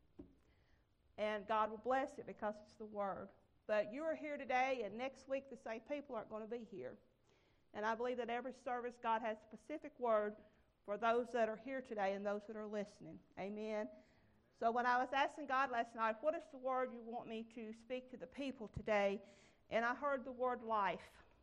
and God will bless it because it's the word. But you are here today, and next week the same people aren't going to be here. And I believe that every service, God has a specific word for those that are here today and those that are listening. Amen. So when I was asking God last night, what is the word you want me to speak to the people today? And I heard the word life.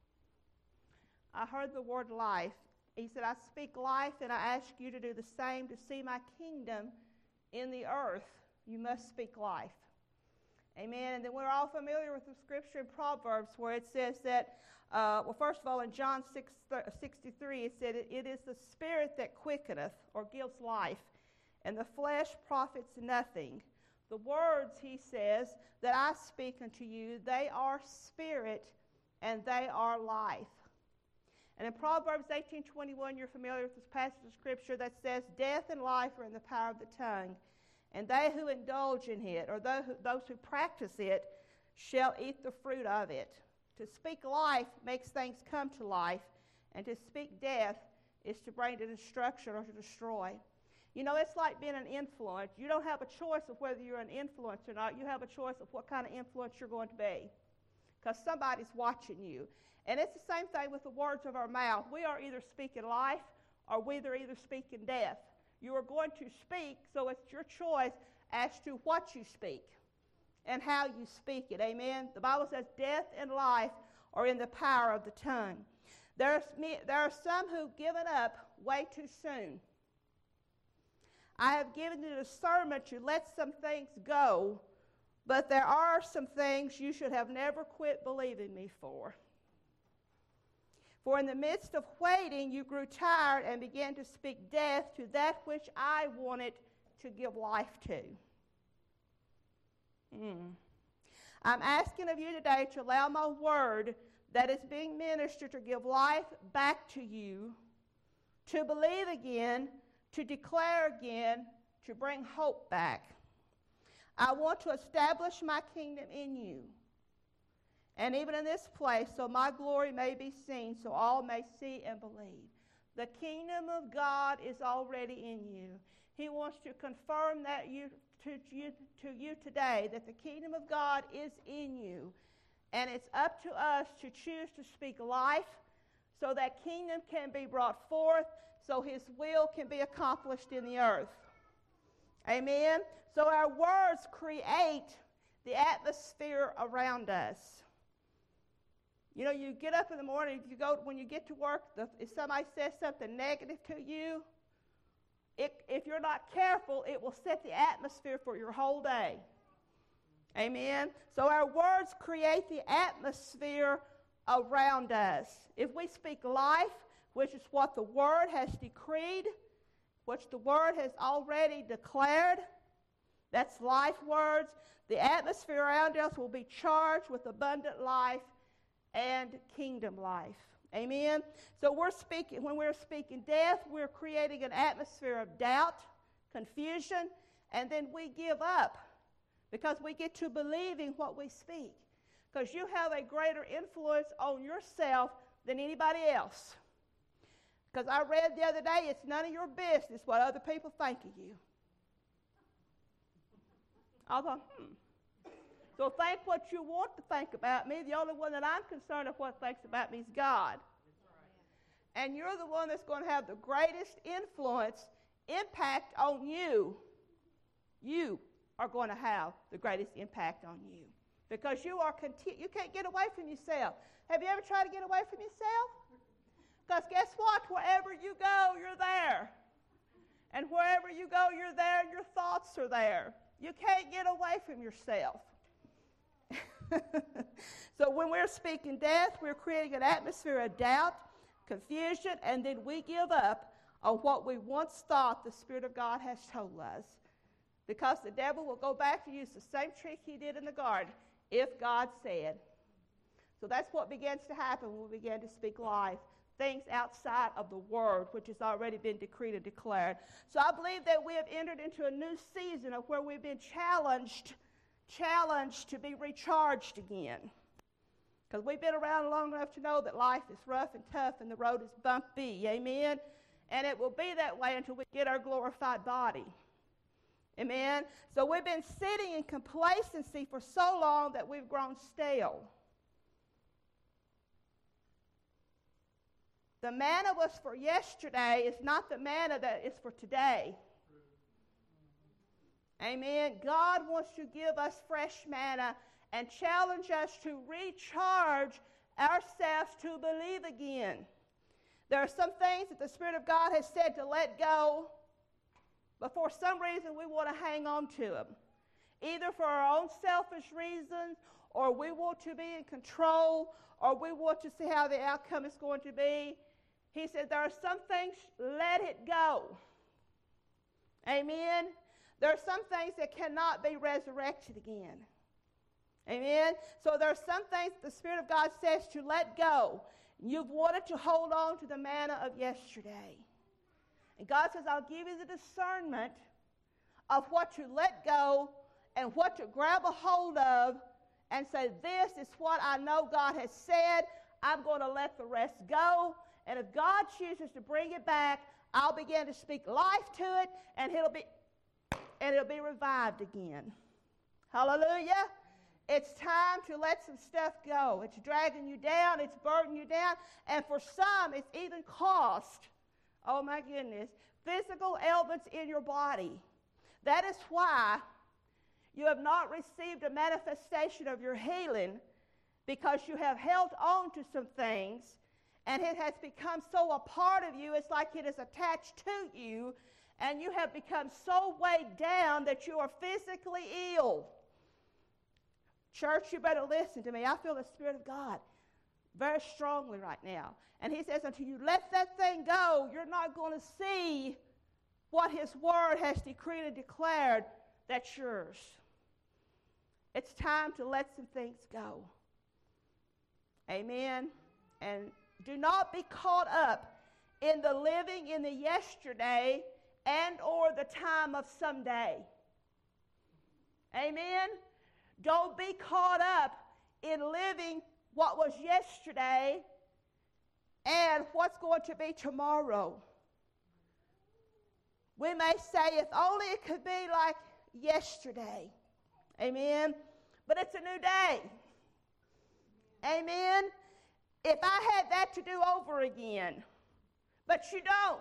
I heard the word life. He said, I speak life, and I ask you to do the same. To see my kingdom in the earth, you must speak life. Amen. And then we're all familiar with the scripture in Proverbs where it says that, first of all, in John 6:63, it said, it is the spirit that quickeneth or gives life, and the flesh profits nothing. The words, he says, that I speak unto you, they are spirit and they are life. And in Proverbs 18:21, you're familiar with this passage of scripture that says, death and life are in the power of the tongue, and they who indulge in it, or those who practice it, shall eat the fruit of it. To speak life makes things come to life, and to speak death is to bring to destruction or to destroy. You know, it's like being an influence. You don't have a choice of whether you're an influence or not. You have a choice of what kind of influence you're going to be, because somebody's watching you. And it's the same thing with the words of our mouth. We are either speaking life or we're either speaking death. You are going to speak, so it's your choice as to what you speak and how you speak it. Amen? The Bible says death and life are in the power of the tongue. There are some who've given up way too soon. I have given you discernment to let some things go, but there are some things you should have never quit believing me for. For in the midst of waiting, you grew tired and began to speak death to that which I wanted to give life to. I'm asking of you today to allow my word that is being ministered to give life back to you, to believe again, to declare again, to bring hope back. I want to establish my kingdom in you, and even in this place, so my glory may be seen, so all may see and believe. The kingdom of God is already in you. He wants to confirm that to you today, that the kingdom of God is in you. And it's up to us to choose to speak life so that kingdom can be brought forth, so his will can be accomplished in the earth. Amen? So our words create the atmosphere around us. You know, you get up in the morning, when you get to work, if somebody says something negative to you, if you're not careful, it will set the atmosphere for your whole day. Amen? So our words create the atmosphere around us. If we speak life, which is what the Word has decreed, which the Word has already declared, that's life words, the atmosphere around us will be charged with abundant life and kingdom life. Amen? So when we're speaking death, we're creating an atmosphere of doubt, confusion, and then we give up because we get to believing what we speak. Because you have a greater influence on yourself than anybody else. Because I read the other day, it's none of your business what other people think of you. I thought, So think what you want to think about me. The only one that I'm concerned of what thinks about me is God. And you're the one that's going to have the greatest impact on you. You are going to have the greatest impact on you. Because you can't get away from yourself. Have you ever tried to get away from yourself? Because guess what? Wherever you go, you're there. And wherever you go, you're there, and your thoughts are there. You can't get away from yourself. So when we're speaking death, we're creating an atmosphere of doubt, confusion, and then we give up on what we once thought the Spirit of God has told us. Because the devil will go back to use the same trick he did in the garden, if God said. So that's what begins to happen when we begin to speak life. Things outside of the Word, which has already been decreed and declared. So I believe that we have entered into a new season of where we've been challenged to be recharged again. Because we've been around long enough to know that life is rough and tough and the road is bumpy. Amen? And it will be that way until we get our glorified body. Amen? So we've been sitting in complacency for so long that we've grown stale. The manna was for yesterday is not the manna that is for today. Amen. God wants to give us fresh manna and challenge us to recharge ourselves to believe again. There are some things that the Spirit of God has said to let go, but for some reason we want to hang on to them. Either for our own selfish reasons, or we want to be in control, or we want to see how the outcome is going to be. He said there are some things, let it go. Amen. There are some things that cannot be resurrected again. Amen. So there are some things the Spirit of God says to let go. You've wanted to hold on to the manna of yesterday. And God says, I'll give you the discernment of what to let go and what to grab a hold of and say, this is what I know God has said. I'm going to let the rest go. And if God chooses to bring it back, I'll begin to speak life to it, and it'll be revived again. Hallelujah. It's time to let some stuff go. It's dragging you down. It's burdening you down. And for some, it's even caused, oh my goodness, physical ailments in your body. That is why you have not received a manifestation of your healing, because you have held on to some things, and it has become so a part of you, it's like it is attached to you, and you have become so weighed down that you are physically ill. Church, you better listen to me. I feel the Spirit of God very strongly right now. And he says, until you let that thing go, you're not going to see what his word has decreed and declared that's yours. It's time to let some things go. Amen. And do not be caught up in the living in the yesterday and or the time of someday. Amen. Don't be caught up in living what was yesterday and what's going to be tomorrow. We may say, if only it could be like yesterday. Amen. But it's a new day. Amen. If I had that to do over again, but you don't.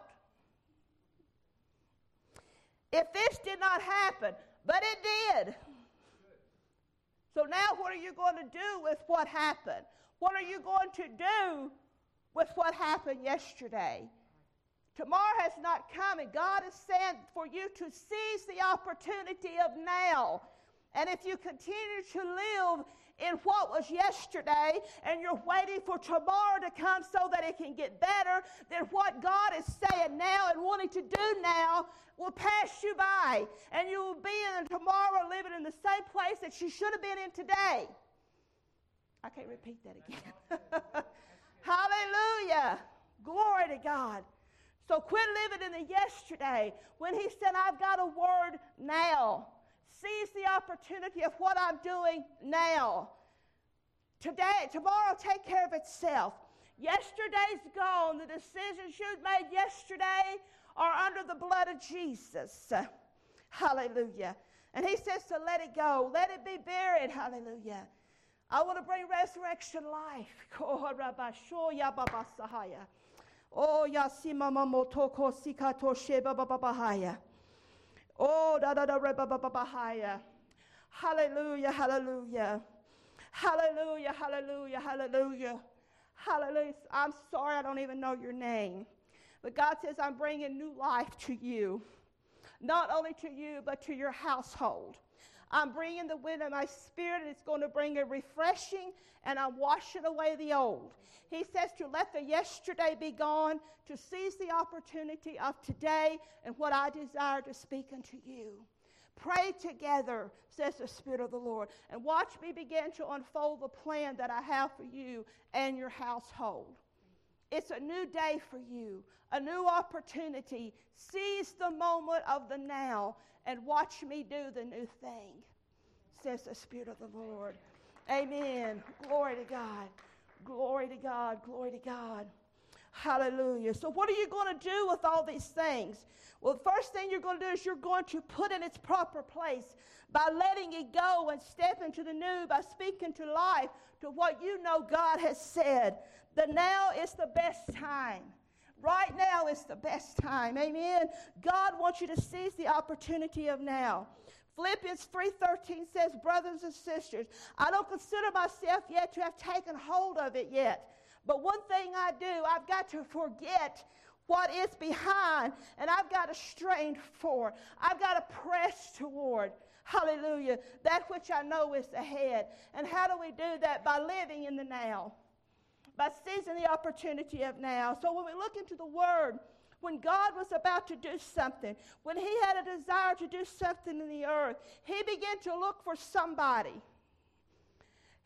If this did not happen, but it did. So now what are you going to do with what happened? What are you going to do with what happened yesterday? Tomorrow has not come, and God is saying for you to seize the opportunity of now. And if you continue to live in what was yesterday and you're waiting for tomorrow to come so that it can get better, then what God is saying now and wanting to do now will pass you by. And you will be in tomorrow living in the same place that you should have been in today. I can't repeat that again. Hallelujah. Glory to God. So quit living in the yesterday. When he said, I've got a word now. Seize the opportunity of what I'm doing now. Today, tomorrow, take care of itself. Yesterday's gone. The decisions you made yesterday are under the blood of Jesus. Hallelujah. And he says to let it go. Let it be buried. Hallelujah. I want to bring resurrection life. Oh, Yasima Mamotoko Sikato Sheba Babahaya. Oh, da da da re ba ba ba bahaya. Hallelujah, hallelujah. Hallelujah, hallelujah, hallelujah. Hallelujah. I'm sorry, I don't even know your name. But God says, I'm bringing new life to you. Not only to you, but to your household. I'm bringing the wind of my spirit, and it's going to bring a refreshing, and I'm washing away the old. He says to let the yesterday be gone, to seize the opportunity of today and what I desire to speak unto you. Pray together, says the Spirit of the Lord, and watch me begin to unfold the plan that I have for you and your household. It's a new day for you, a new opportunity. Seize the moment of the now and watch me do the new thing, says the Spirit of the Lord. Amen. Glory to God. Glory to God. Glory to God. Hallelujah. So what are you going to do with all these things? Well, the first thing you're going to do is you're going to put in its proper place by letting it go and step into the new, by speaking to life, to what you know God has said. The now is the best time. Right now is the best time. Amen. God wants you to seize the opportunity of now. Philippians 3:13 says, brothers and sisters, I don't consider myself yet to have taken hold of it yet. But one thing I do, I've got to forget what is behind, and I've got to strain forward. I've got to press toward, hallelujah, that which I know is ahead. And how do we do that? By living in the now, by seizing the opportunity of now. So when we look into the Word, when God was about to do something, when he had a desire to do something in the earth, he began to look for somebody.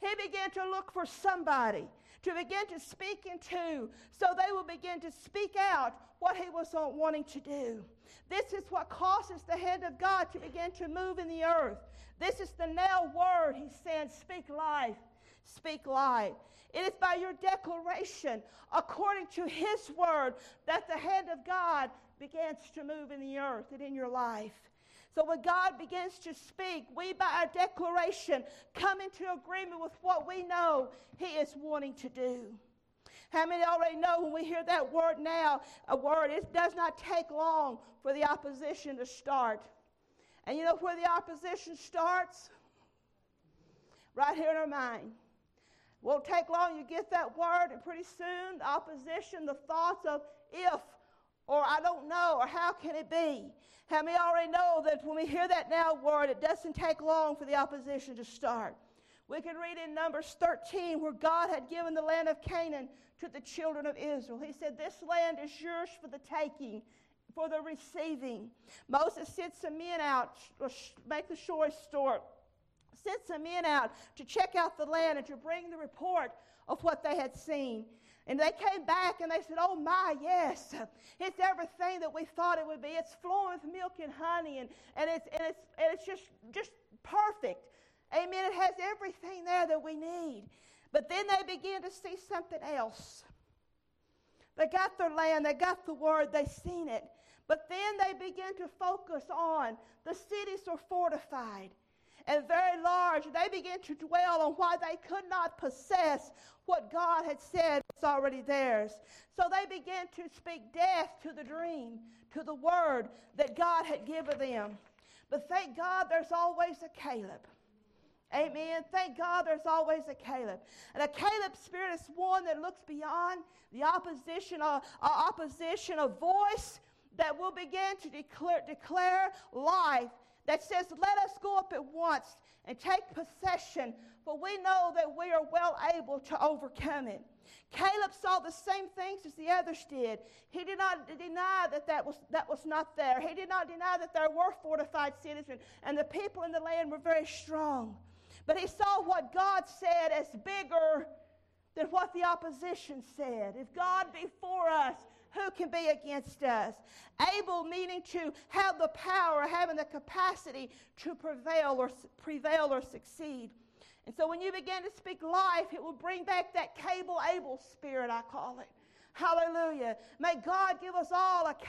He began to look for somebody to begin to speak into, so they will begin to speak out what he was wanting to do. This is what causes the hand of God to begin to move in the earth. This is the now word. He's saying, speak life, speak life. It is by your declaration, according to his word, that the hand of God begins to move in the earth and in your life. So when God begins to speak, we by our declaration come into agreement with what we know he is wanting to do. How many already know when we hear that word now, a word, it does not take long for the opposition to start. And you know where the opposition starts? Right here in our mind. Won't take long, you get that word, and pretty soon the opposition, the thoughts of if, or I don't know, or how can it be? How many already know that when we hear that now word, it doesn't take long for the opposition to start? We can read in Numbers 13 where God had given the land of Canaan to the children of Israel. He said, this land is yours for the taking, for the receiving. Moses sent some men out, make the shore store, sent some men out to check out the land and to bring the report of what they had seen. And they came back and they said, oh my, yes, it's everything that we thought it would be. It's flowing with milk and honey, and it's just perfect. Amen. It has everything there that we need. But then they began to see something else. They got their land, they got the word, they seen it. But then they began to focus on the cities are fortified and very large. They began to dwell on why they could not possess what God had said was already theirs. So they began to speak death to the dream, to the word that God had given them. But thank God there's always a Caleb. Amen. Thank God there's always a Caleb. And a Caleb spirit is one that looks beyond the opposition, a voice that will begin to declare life, that says, let us go up at once and take possession, for we know that we are well able to overcome it. Caleb saw the same things as the others did. He did not deny that was not there. He did not deny that there were fortified cities and the people in the land were very strong. But he saw what God said as bigger than what the opposition said. If God be for us, who can be against us? Able meaning to have the power, having the capacity to prevail or succeed. And so when you begin to speak life, it will bring back that Abel spirit, I call it. Hallelujah. May God give us all a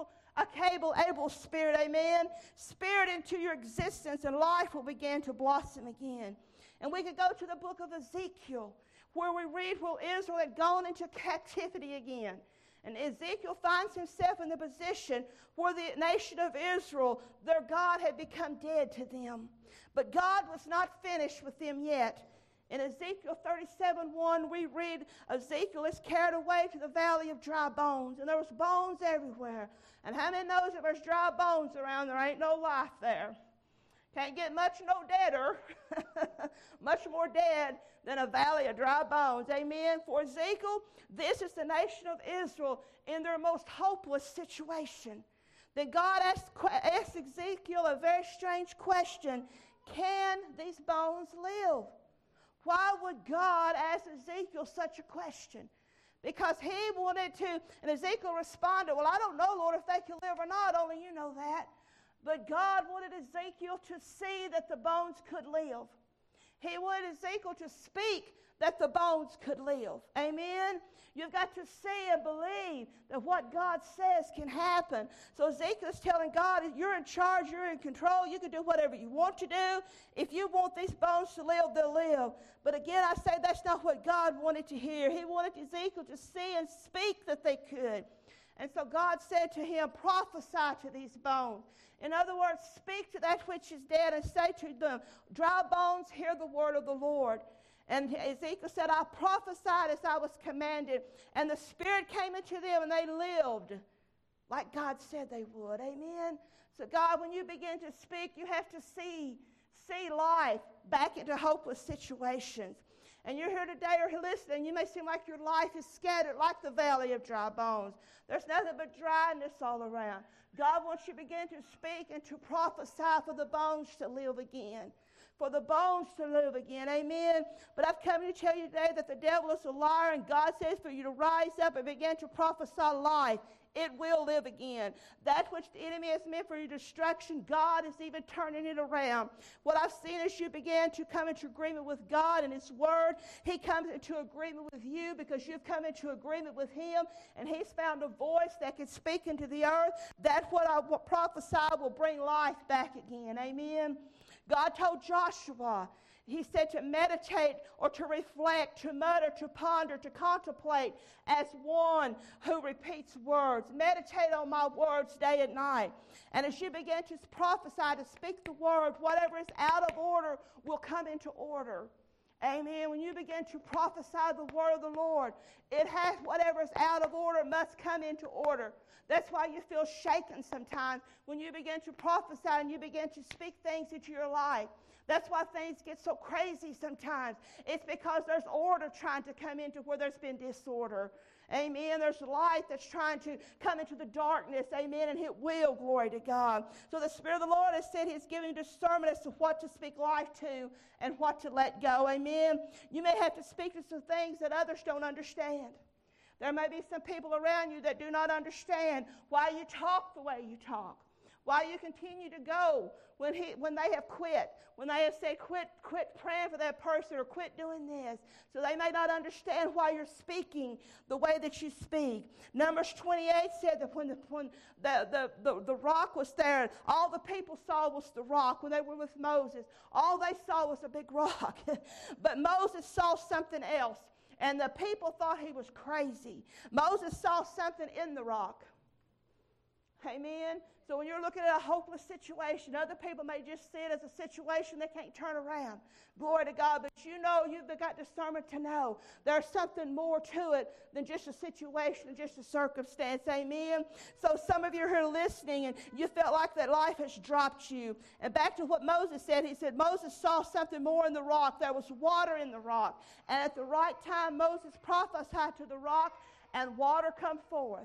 Abel spirit, amen. Spirit into your existence, and life will begin to blossom again. And we could go to the book of Ezekiel, where we read where Israel had gone into captivity again. And Ezekiel finds himself in the position where the nation of Israel, their God had become dead to them. But God was not finished with them yet. In Ezekiel 37:1, we read Ezekiel is carried away to the valley of dry bones. And there was bones everywhere. And how many knows if there's dry bones around, there ain't no life there? Can't get much no deader, much more dead than a valley of dry bones. Amen. For Ezekiel, this is the nation of Israel in their most hopeless situation. Then God asked Ezekiel a very strange question. Can these bones live? Why would God ask Ezekiel such a question? Because he wanted to, and Ezekiel responded, well, I don't know, Lord, if they can live or not, only you know that. But God wanted Ezekiel to see that the bones could live. He wanted Ezekiel to speak that the bones could live. Amen? You've got to see and believe that what God says can happen. So Ezekiel is telling God, you're in charge, you're in control, you can do whatever you want to do. If you want these bones to live, they'll live. But again, I say that's not what God wanted to hear. He wanted Ezekiel to see and speak that they could. And so God said to him, prophesy to these bones. In other words, speak to that which is dead and say to them, dry bones, hear the word of the Lord. And Ezekiel said, I prophesied as I was commanded, and the Spirit came into them, and they lived like God said they would. Amen? So God, when you begin to speak, you have to see life back into hopeless situations. And you're here today or listening, you may seem like your life is scattered like the valley of dry bones. There's nothing but dryness all around. God wants you to begin to speak and to prophesy for the bones to live again. for the bones to live again. Amen. But I've come to tell you today that the devil is a liar, and God says for you to rise up and begin to prophesy life. It will live again. That which the enemy has meant for your destruction, God is even turning it around. What I've seen as you begin to come into agreement with God and His Word, He comes into agreement with you because you've come into agreement with Him, and He's found a voice that can speak into the earth. That what I prophesy will bring life back again. Amen. God told Joshua, He said to meditate or to reflect, to mutter, to ponder, to contemplate as one who repeats words. Meditate on my words day and night. And as you begin to prophesy, to speak the word, whatever is out of order will come into order. Amen. When you begin to prophesy the word of the Lord, it has whatever is out of order must come into order. That's why you feel shaken sometimes when you begin to prophesy and you begin to speak things into your life. That's why things get so crazy sometimes. It's because there's order trying to come into where there's been disorder. Amen. There's light that's trying to come into the darkness. Amen. And it will, glory to God. So the Spirit of the Lord has said He's giving discernment as to what to speak life to and what to let go. Amen. You may have to speak to some things that others don't understand. There may be some people around you that do not understand why you talk the way you talk. Why you continue to go when they have quit, when they have said quit praying for that person or quit doing this. So they may not understand why you're speaking the way that you speak. Numbers 28 said that when the rock was there, all the people saw was the rock. When they were with Moses, all they saw was a big rock. But Moses saw something else, and the people thought he was crazy. Moses saw something in the rock. Amen. So when you're looking at a hopeless situation, other people may just see it as a situation they can't turn around. Glory to God. But you know, you've got discernment to know there's something more to it than just a situation and just a circumstance. Amen. So some of you are here listening and you felt like that life has dropped you. And back to what Moses said, he said Moses saw something more in the rock. There was water in the rock. And at the right time, Moses prophesied to the rock and water come forth.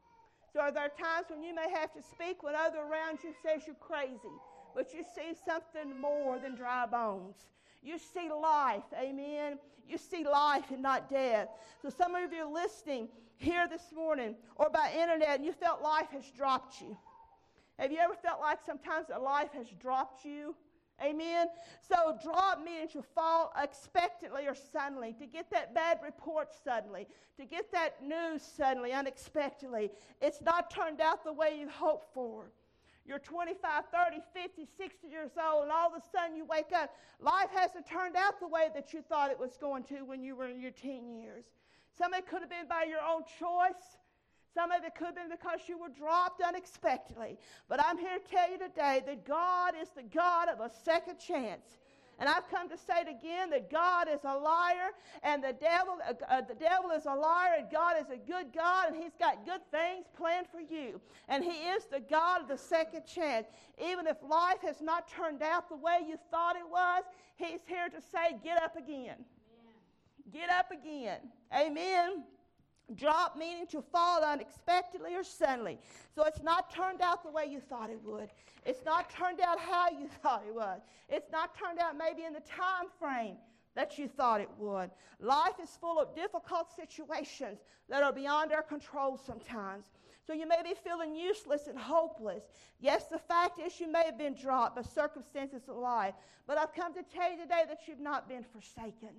So are there times when you may have to speak when other around you says you're crazy, but you see something more than dry bones. You see life, amen? You see life and not death. So some of you are listening here this morning or by internet and you felt life has dropped you. Have you ever felt like sometimes that life has dropped you? Amen. So drop meaning to fall expectantly or suddenly, to get that bad report suddenly, to get that news suddenly, unexpectedly. It's not turned out the way you hoped for. You're 25, 30, 50, 60 years old, and all of a sudden you wake up. Life hasn't turned out the way that you thought it was going to when you were in your teen years. Some of it could have been by your own choice. Some of it could have been because you were dropped unexpectedly. But I'm here to tell you today that God is the God of a second chance. And I've come to say it again, that God is a liar, and the devil is a liar, and God is a good God, and He's got good things planned for you. And He is the God of the second chance. Even if life has not turned out the way you thought it was, He's here to say, get up again. Amen. Get up again. Amen. Drop meaning to fall unexpectedly or suddenly. So it's not turned out the way you thought it would. It's not turned out how you thought it would. It's not turned out maybe in the time frame that you thought it would. Life is full of difficult situations that are beyond our control sometimes. So you may be feeling useless and hopeless. Yes, the fact is you may have been dropped by circumstances of life. But I've come to tell you today that you've not been forsaken.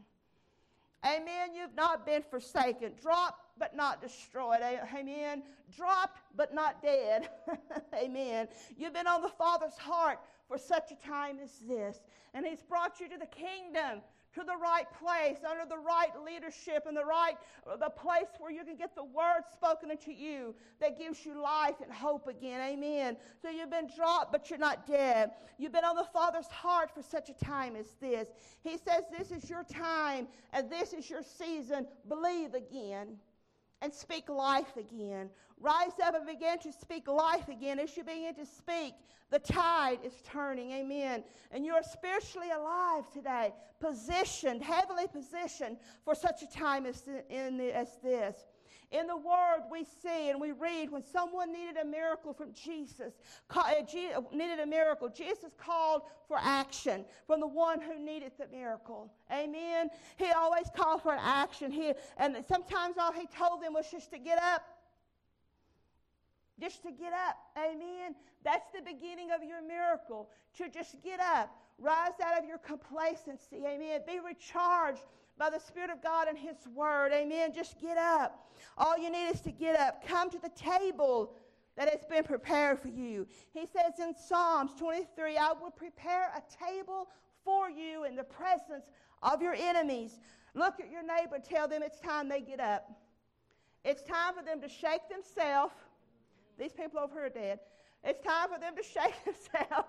Amen. You've not been forsaken. Dropped but not destroyed. Amen. Dropped but not dead. Amen. You've been on the Father's heart for such a time as this. And He's brought you to the kingdom, to the right place, under the right leadership, and the place where you can get the word spoken into you that gives you life and hope again. Amen. So you've been dropped, but you're not dead. You've been on the Father's heart for such a time as this. He says this is your time, and this is your season. Believe again and speak life again. Rise up and begin to speak life again. As you begin to speak, the tide is turning. Amen. And you're spiritually alive today, positioned, heavily positioned for such a time as this. In the Word, we see and we read when someone needed a miracle from Jesus, needed a miracle, Jesus called for action from the one who needed the miracle. Amen. He always called for an action. And sometimes all he told them was just to get up. Just to get up. Amen. That's the beginning of your miracle. To just get up. Rise out of your complacency. Amen. Be recharged by the Spirit of God and His Word. Amen. Just get up. All you need is to get up. Come to the table that has been prepared for you. He says in Psalms 23, I will prepare a table for you in the presence of your enemies. Look at your neighbor and tell them it's time they get up. It's time for them to shake themselves. These people over here are dead. It's time for them to shake themselves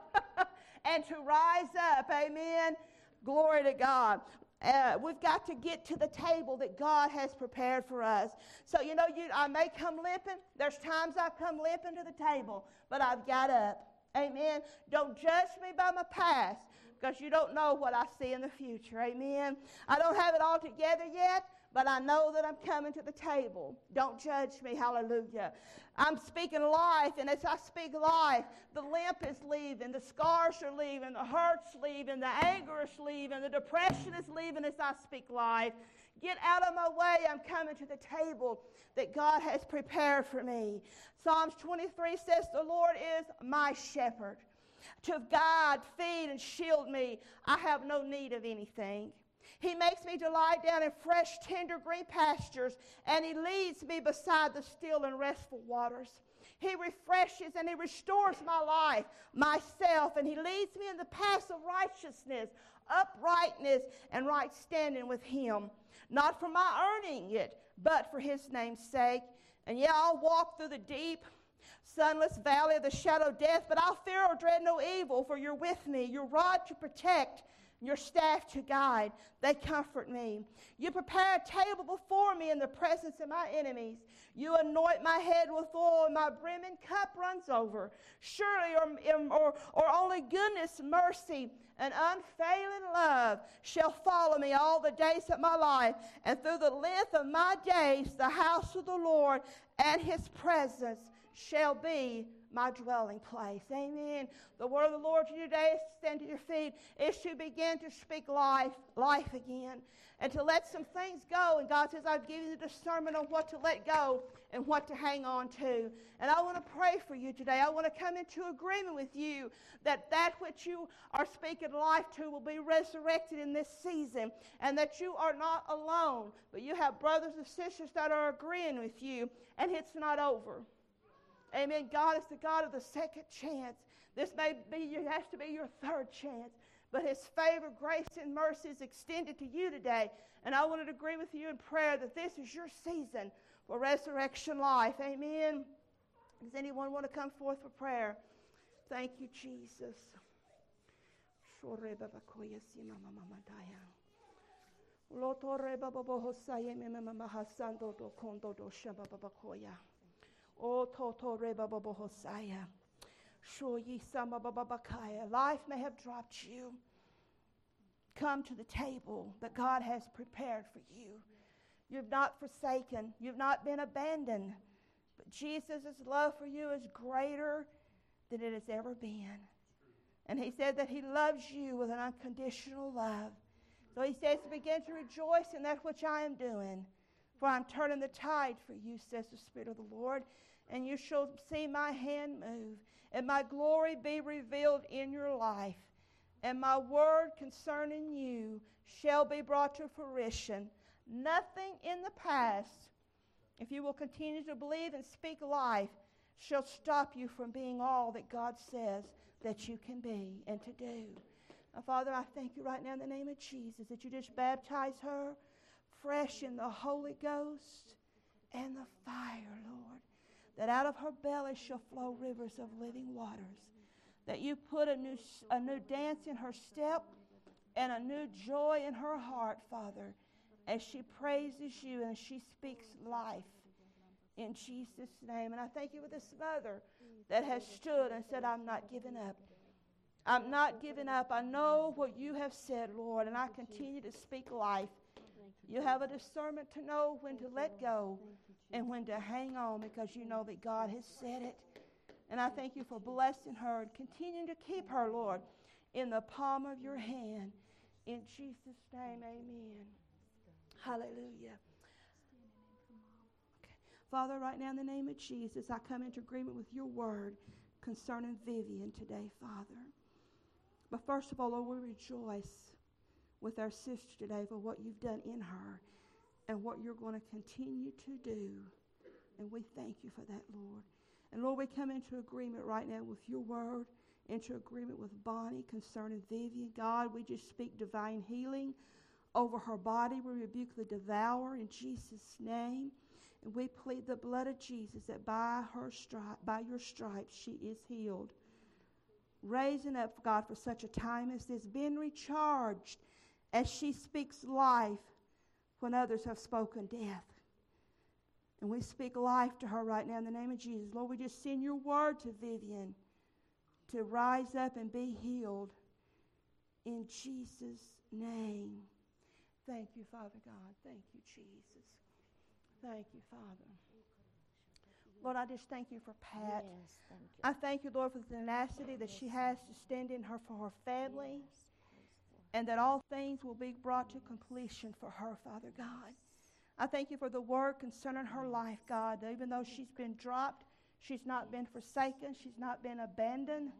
and to rise up. Amen. Glory to God. We've got to get to the table that God has prepared for us. So, I may come limping. There's times I come limping to the table, but I've got up. Amen. Don't judge me by my past, because you don't know what I see in the future. Amen. I don't have it all together yet, but I know that I'm coming to the table. Don't judge me. Hallelujah. I'm speaking life, and as I speak life, the limp is leaving, the scars are leaving, the hurt's leaving, the anger is leaving, the depression is leaving as I speak life. Get out of my way. I'm coming to the table that God has prepared for me. Psalms 23 says, the Lord is my shepherd. To guide, feed, and shield me, I have no need of anything. He makes me to lie down in fresh, tender, green pastures, and He leads me beside the still and restful waters. He refreshes and He restores my life, myself, and He leads me in the paths of righteousness, uprightness, and right standing with Him. Not for my earning it, but for His name's sake. And yeah, I'll walk through the deep, sunless valley of the shadow of death, but I'll fear or dread no evil, for You're with me, Your rod to protect, Your staff to guide, they comfort me. You prepare a table before me in the presence of my enemies. You anoint my head with oil, and my brimming cup runs over. Surely, or only goodness, mercy, and unfailing love shall follow me all the days of my life, and through the length of my days, the house of the Lord and His presence shall be my dwelling place. Amen. The word of the Lord to you today is to stand to your feet, is to begin to speak life again, and to let some things go. And God says, I've given you the discernment on what to let go and what to hang on to. And I want to pray for you today. I want to come into agreement with you that which you are speaking life to will be resurrected in this season, and that you are not alone, but you have brothers and sisters that are agreeing with you, and it's not over. Amen. God is the God of the second chance. This has to be your third chance. But His favor, grace, and mercy is extended to you today. And I want to agree with you in prayer that this is your season for resurrection life. Amen. Does anyone want to come forth for prayer? Thank you, Jesus. Life may have dropped you. Come to the table that God has prepared for you. You've not forsaken. You've not been abandoned. But Jesus' love for you is greater than it has ever been. And He said that He loves you with an unconditional love. So He says to begin to rejoice in that which I am doing. For I'm turning the tide for you, says the Spirit of the Lord. And you shall see my hand move, and my glory be revealed in your life. And my word concerning you shall be brought to fruition. Nothing in the past, if you will continue to believe and speak life, shall stop you from being all that God says that you can be and to do. Now, Father, I thank you right now in the name of Jesus that you just baptize her fresh in the Holy Ghost and the fire, Lord. That out of her belly shall flow rivers of living waters. That you put a new dance in her step and a new joy in her heart, Father, as she praises you and she speaks life in Jesus' name. And I thank you for this mother that has stood and said, I'm not giving up. I'm not giving up. I know what you have said, Lord, and I continue to speak life. You have a discernment to know when to let go and when to hang on because you know that God has said it. And I thank you for blessing her and continuing to keep her, Lord, in the palm of your hand. In Jesus' name, amen. Hallelujah. Okay. Father, right now in the name of Jesus, I come into agreement with your word concerning Vivian today, Father. But first of all, Lord, we rejoice with our sister today for what you've done in her and what you're going to continue to do. And we thank you for that, Lord. And Lord, we come into agreement right now with your word, into agreement with Bonnie concerning Vivian. God, we just speak divine healing over her body. We rebuke the devourer in Jesus' name. And we plead the blood of Jesus that by your stripes she is healed. Raising up, God, for such a time as this, being recharged as she speaks life when others have spoken death. And we speak life to her right now in the name of Jesus. Lord, we just send your word to Vivian to rise up and be healed in Jesus' name. Thank you, Father God. Thank you, Jesus. Thank you, Father. Lord, I just thank you for Pat. Yes, thank you. I thank you, Lord, for the tenacity that she has to stand in her for her family, and that all things will be brought to completion for her, Father God. I thank you for the word concerning her life, God. That even though she's been dropped, she's not been forsaken, she's not been abandoned.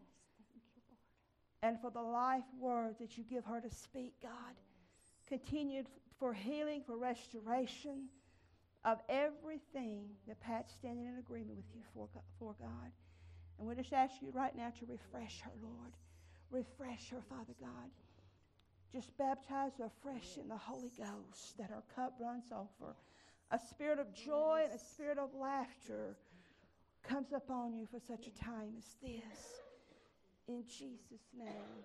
And for the life words that you give her to speak, God. Continued for healing, for restoration of everything that Pat's standing in agreement with you for, God. And we just ask you right now to refresh her, Lord. Refresh her, Father God. Just baptize her afresh in the Holy Ghost, that her cup runs over. A spirit of joy and a spirit of laughter comes upon you for such a time as this. In Jesus' name.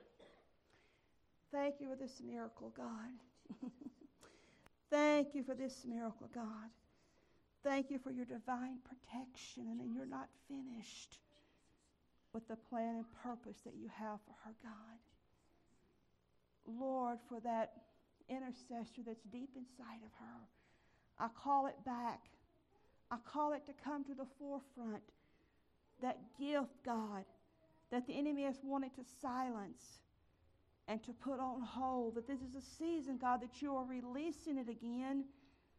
Thank you for this miracle, God. Thank you for this miracle, God. Thank you for your divine protection, and that you're not finished with the plan and purpose that you have for her, God. Lord, for that intercessor that's deep inside of her, I call it back. I call it to come to the forefront. That gift, God, that the enemy has wanted to silence and to put on hold. That this is a season, God, that you are releasing it again.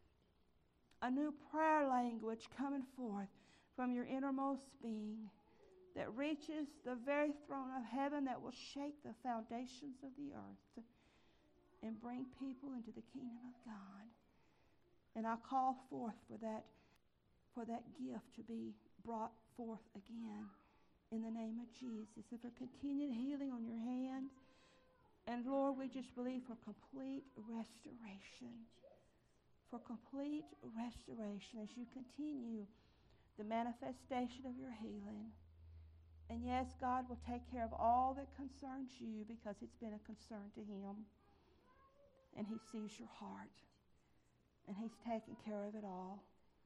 A new prayer language coming forth from your innermost being that reaches the very throne of heaven, that will shake the foundations of the earth and bring people into the kingdom of God. And I call forth for that gift to be brought forth again in the name of Jesus. And for continued healing on your hand. And Lord, we just believe for complete restoration. For complete restoration as you continue the manifestation of your healing. And yes, God will take care of all that concerns you because it's been a concern to him. And he sees your heart. And he's taking care of it all.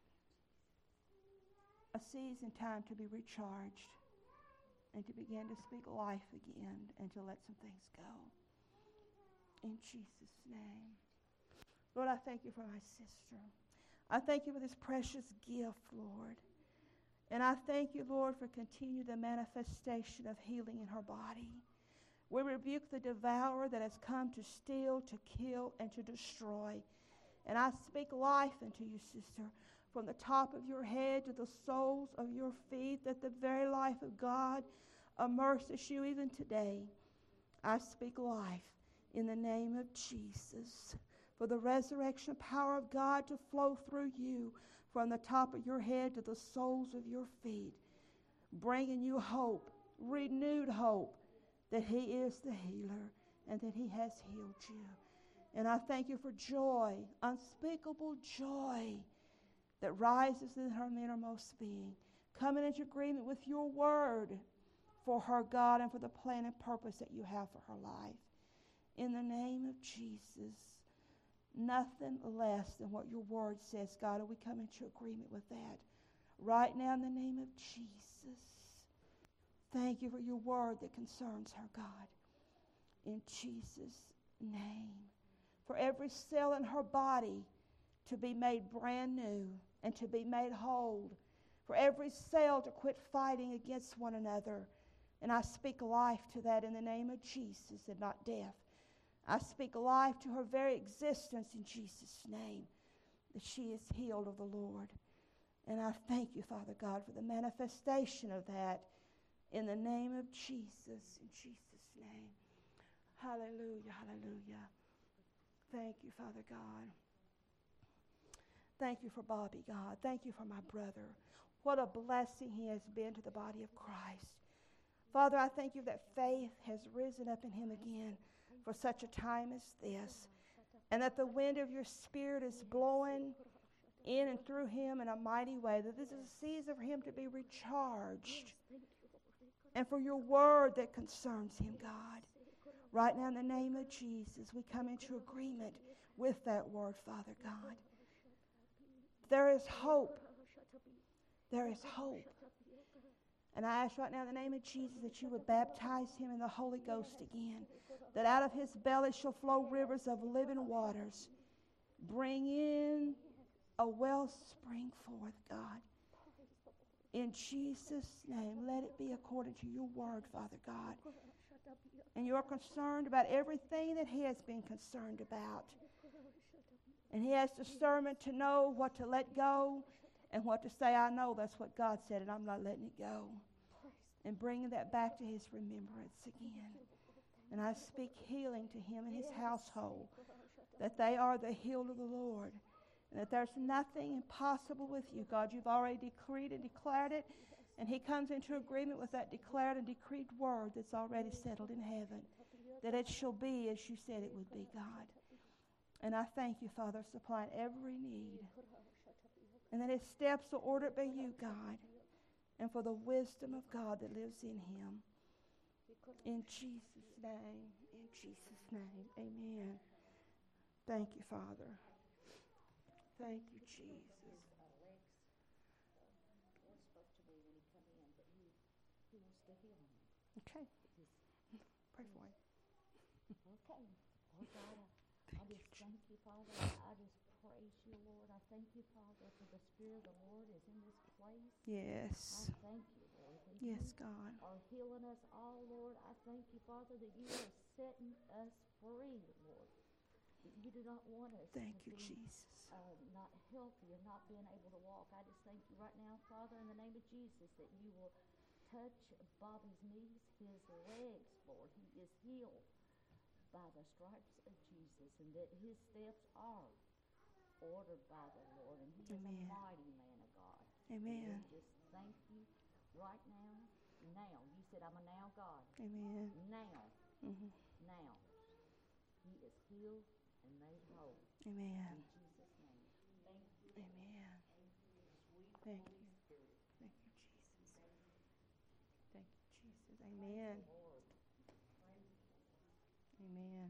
A season time to be recharged and to begin to speak life again and to let some things go. In Jesus' name. Lord, I thank you for my sister. I thank you for this precious gift, Lord. And I thank you, Lord, for continuing the manifestation of healing in her body. We rebuke the devourer that has come to steal, to kill, and to destroy. And I speak life into you, sister, from the top of your head to the soles of your feet, that the very life of God immerses you even today. I speak life in the name of Jesus, for the resurrection power of God to flow through you from the top of your head to the soles of your feet, bringing you hope, renewed hope, that he is the healer and that he has healed you. And I thank you for joy, unspeakable joy that rises in her innermost being, coming into agreement with your word for her, God, and for the plan and purpose that you have for her life. In the name of Jesus, nothing less than what your word says, God, and we come into agreement with that. Right now, in the name of Jesus, thank you for your word that concerns her, God. In Jesus' name. For every cell in her body to be made brand new and to be made whole, for every cell to quit fighting against one another. And I speak life to that in the name of Jesus and not death. I speak life to her very existence in Jesus' name, that she is healed of the Lord. And I thank you, Father God, for the manifestation of that in the name of Jesus, in Jesus' name. Hallelujah, hallelujah. Thank you, Father God. Thank you for Bobby, God. Thank you for my brother. What a blessing he has been to the body of Christ. Father, I thank you that faith has risen up in him again for such a time as this, and that the wind of your Spirit is blowing in and through him in a mighty way, that this is a season for him to be recharged, and for your word that concerns him, God. Right now, in the name of Jesus, we come into agreement with that word, Father God. There is hope. There is hope. And I ask right now in the name of Jesus that you would baptize him in the Holy Ghost again, that out of his belly shall flow rivers of living waters. Bring in a wellspring forth, God. In Jesus' name, let it be according to your word, Father God. And you're concerned about everything that he has been concerned about. And he has discernment to know what to let go and what to say, I know that's what God said, and I'm not letting it go. And bringing that back to his remembrance again. And I speak healing to him and his household, that they are the healed of the Lord, and that there's nothing impossible with you, God. You've already decreed and declared it, and he comes into agreement with that declared and decreed word that's already settled in heaven, that it shall be as you said it would be, God. And I thank you, Father, supplying every need, and that his steps are ordered by you, God, and for the wisdom of God that lives in him. In Jesus' name, in Jesus' name, amen. Thank you, Father. Thank you, Jesus. Okay. Pray for him. Okay. Lord God, I just thank you, Father. I just praise you, Lord. I thank you, Father, for the Spirit of the Lord is in this place. Yes. I thank you, Lord. That Yes, you God. are healing us all, Lord. I thank you, Father, that you are setting us free, Lord. That you do not want us Thank to you, be Jesus. not healthy and not being able to walk. I just thank you right now, Father, in the name of Jesus, that you will touch Bobby's knees, his legs, Lord. He is healed by the stripes of Jesus, and that his steps are ordered by the Lord, and he is a mighty man of God. Amen. And we just thank you right now. Now, you said I'm a now God. Amen. Now, now, he is healed and made whole. Amen. In Jesus' name. Thank you. Amen. Thank you. Thank you, Jesus. Thank you, Jesus. Amen. Amen.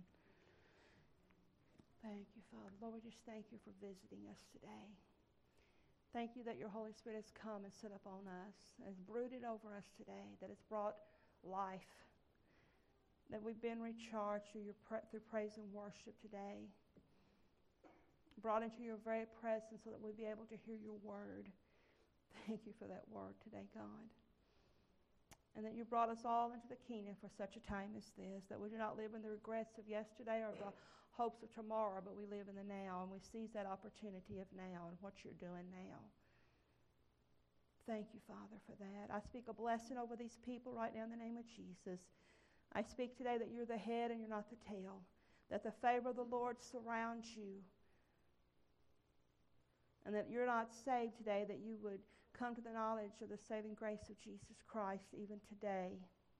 Thank you, Father. Lord, we just thank you for visiting us today. Thank you that your Holy Spirit has come and set upon us, has brooded over us today, that it's brought life, that we've been recharged through through praise and worship today, brought into your very presence so that we'll be able to hear your word. Thank you for that word today, God. And that you brought us all into the kingdom for such a time as this, that we do not live in the regrets of yesterday or the hopes of tomorrow, but we live in the now, and we seize that opportunity of now and what you're doing now. Thank you, Father, for that. I speak a blessing over these people right now in the name of Jesus. I speak today that you're the head and you're not the tail, that the favor of the Lord surrounds you, and that you're not saved today, that you would come to the knowledge of the saving grace of Jesus Christ even today.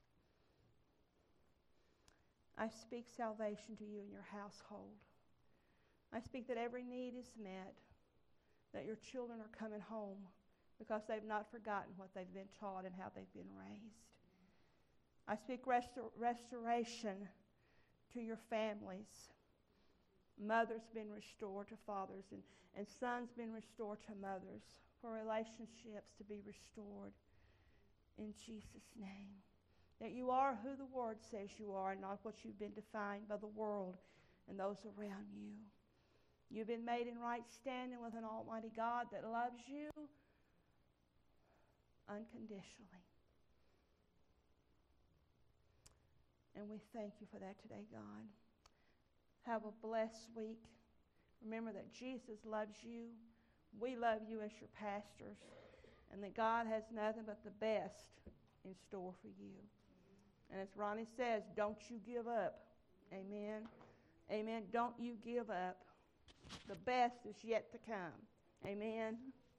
I speak salvation to you and your household. I speak that every need is met, that your children are coming home because they've not forgotten what they've been taught and how they've been raised. I speak restoration to your families. Mothers being restored to fathers, and sons being restored to mothers, for relationships to be restored in Jesus' name. That you are who the Word says you are, and not what you've been defined by the world and those around you. You've been made in right standing with an almighty God that loves you unconditionally. And we thank you for that today, God. Have a blessed week. Remember that Jesus loves you. We love you as your pastors. And that God has nothing but the best in store for you. And as Ronnie says, don't you give up. Amen. Amen. Don't you give up. The best is yet to come. Amen.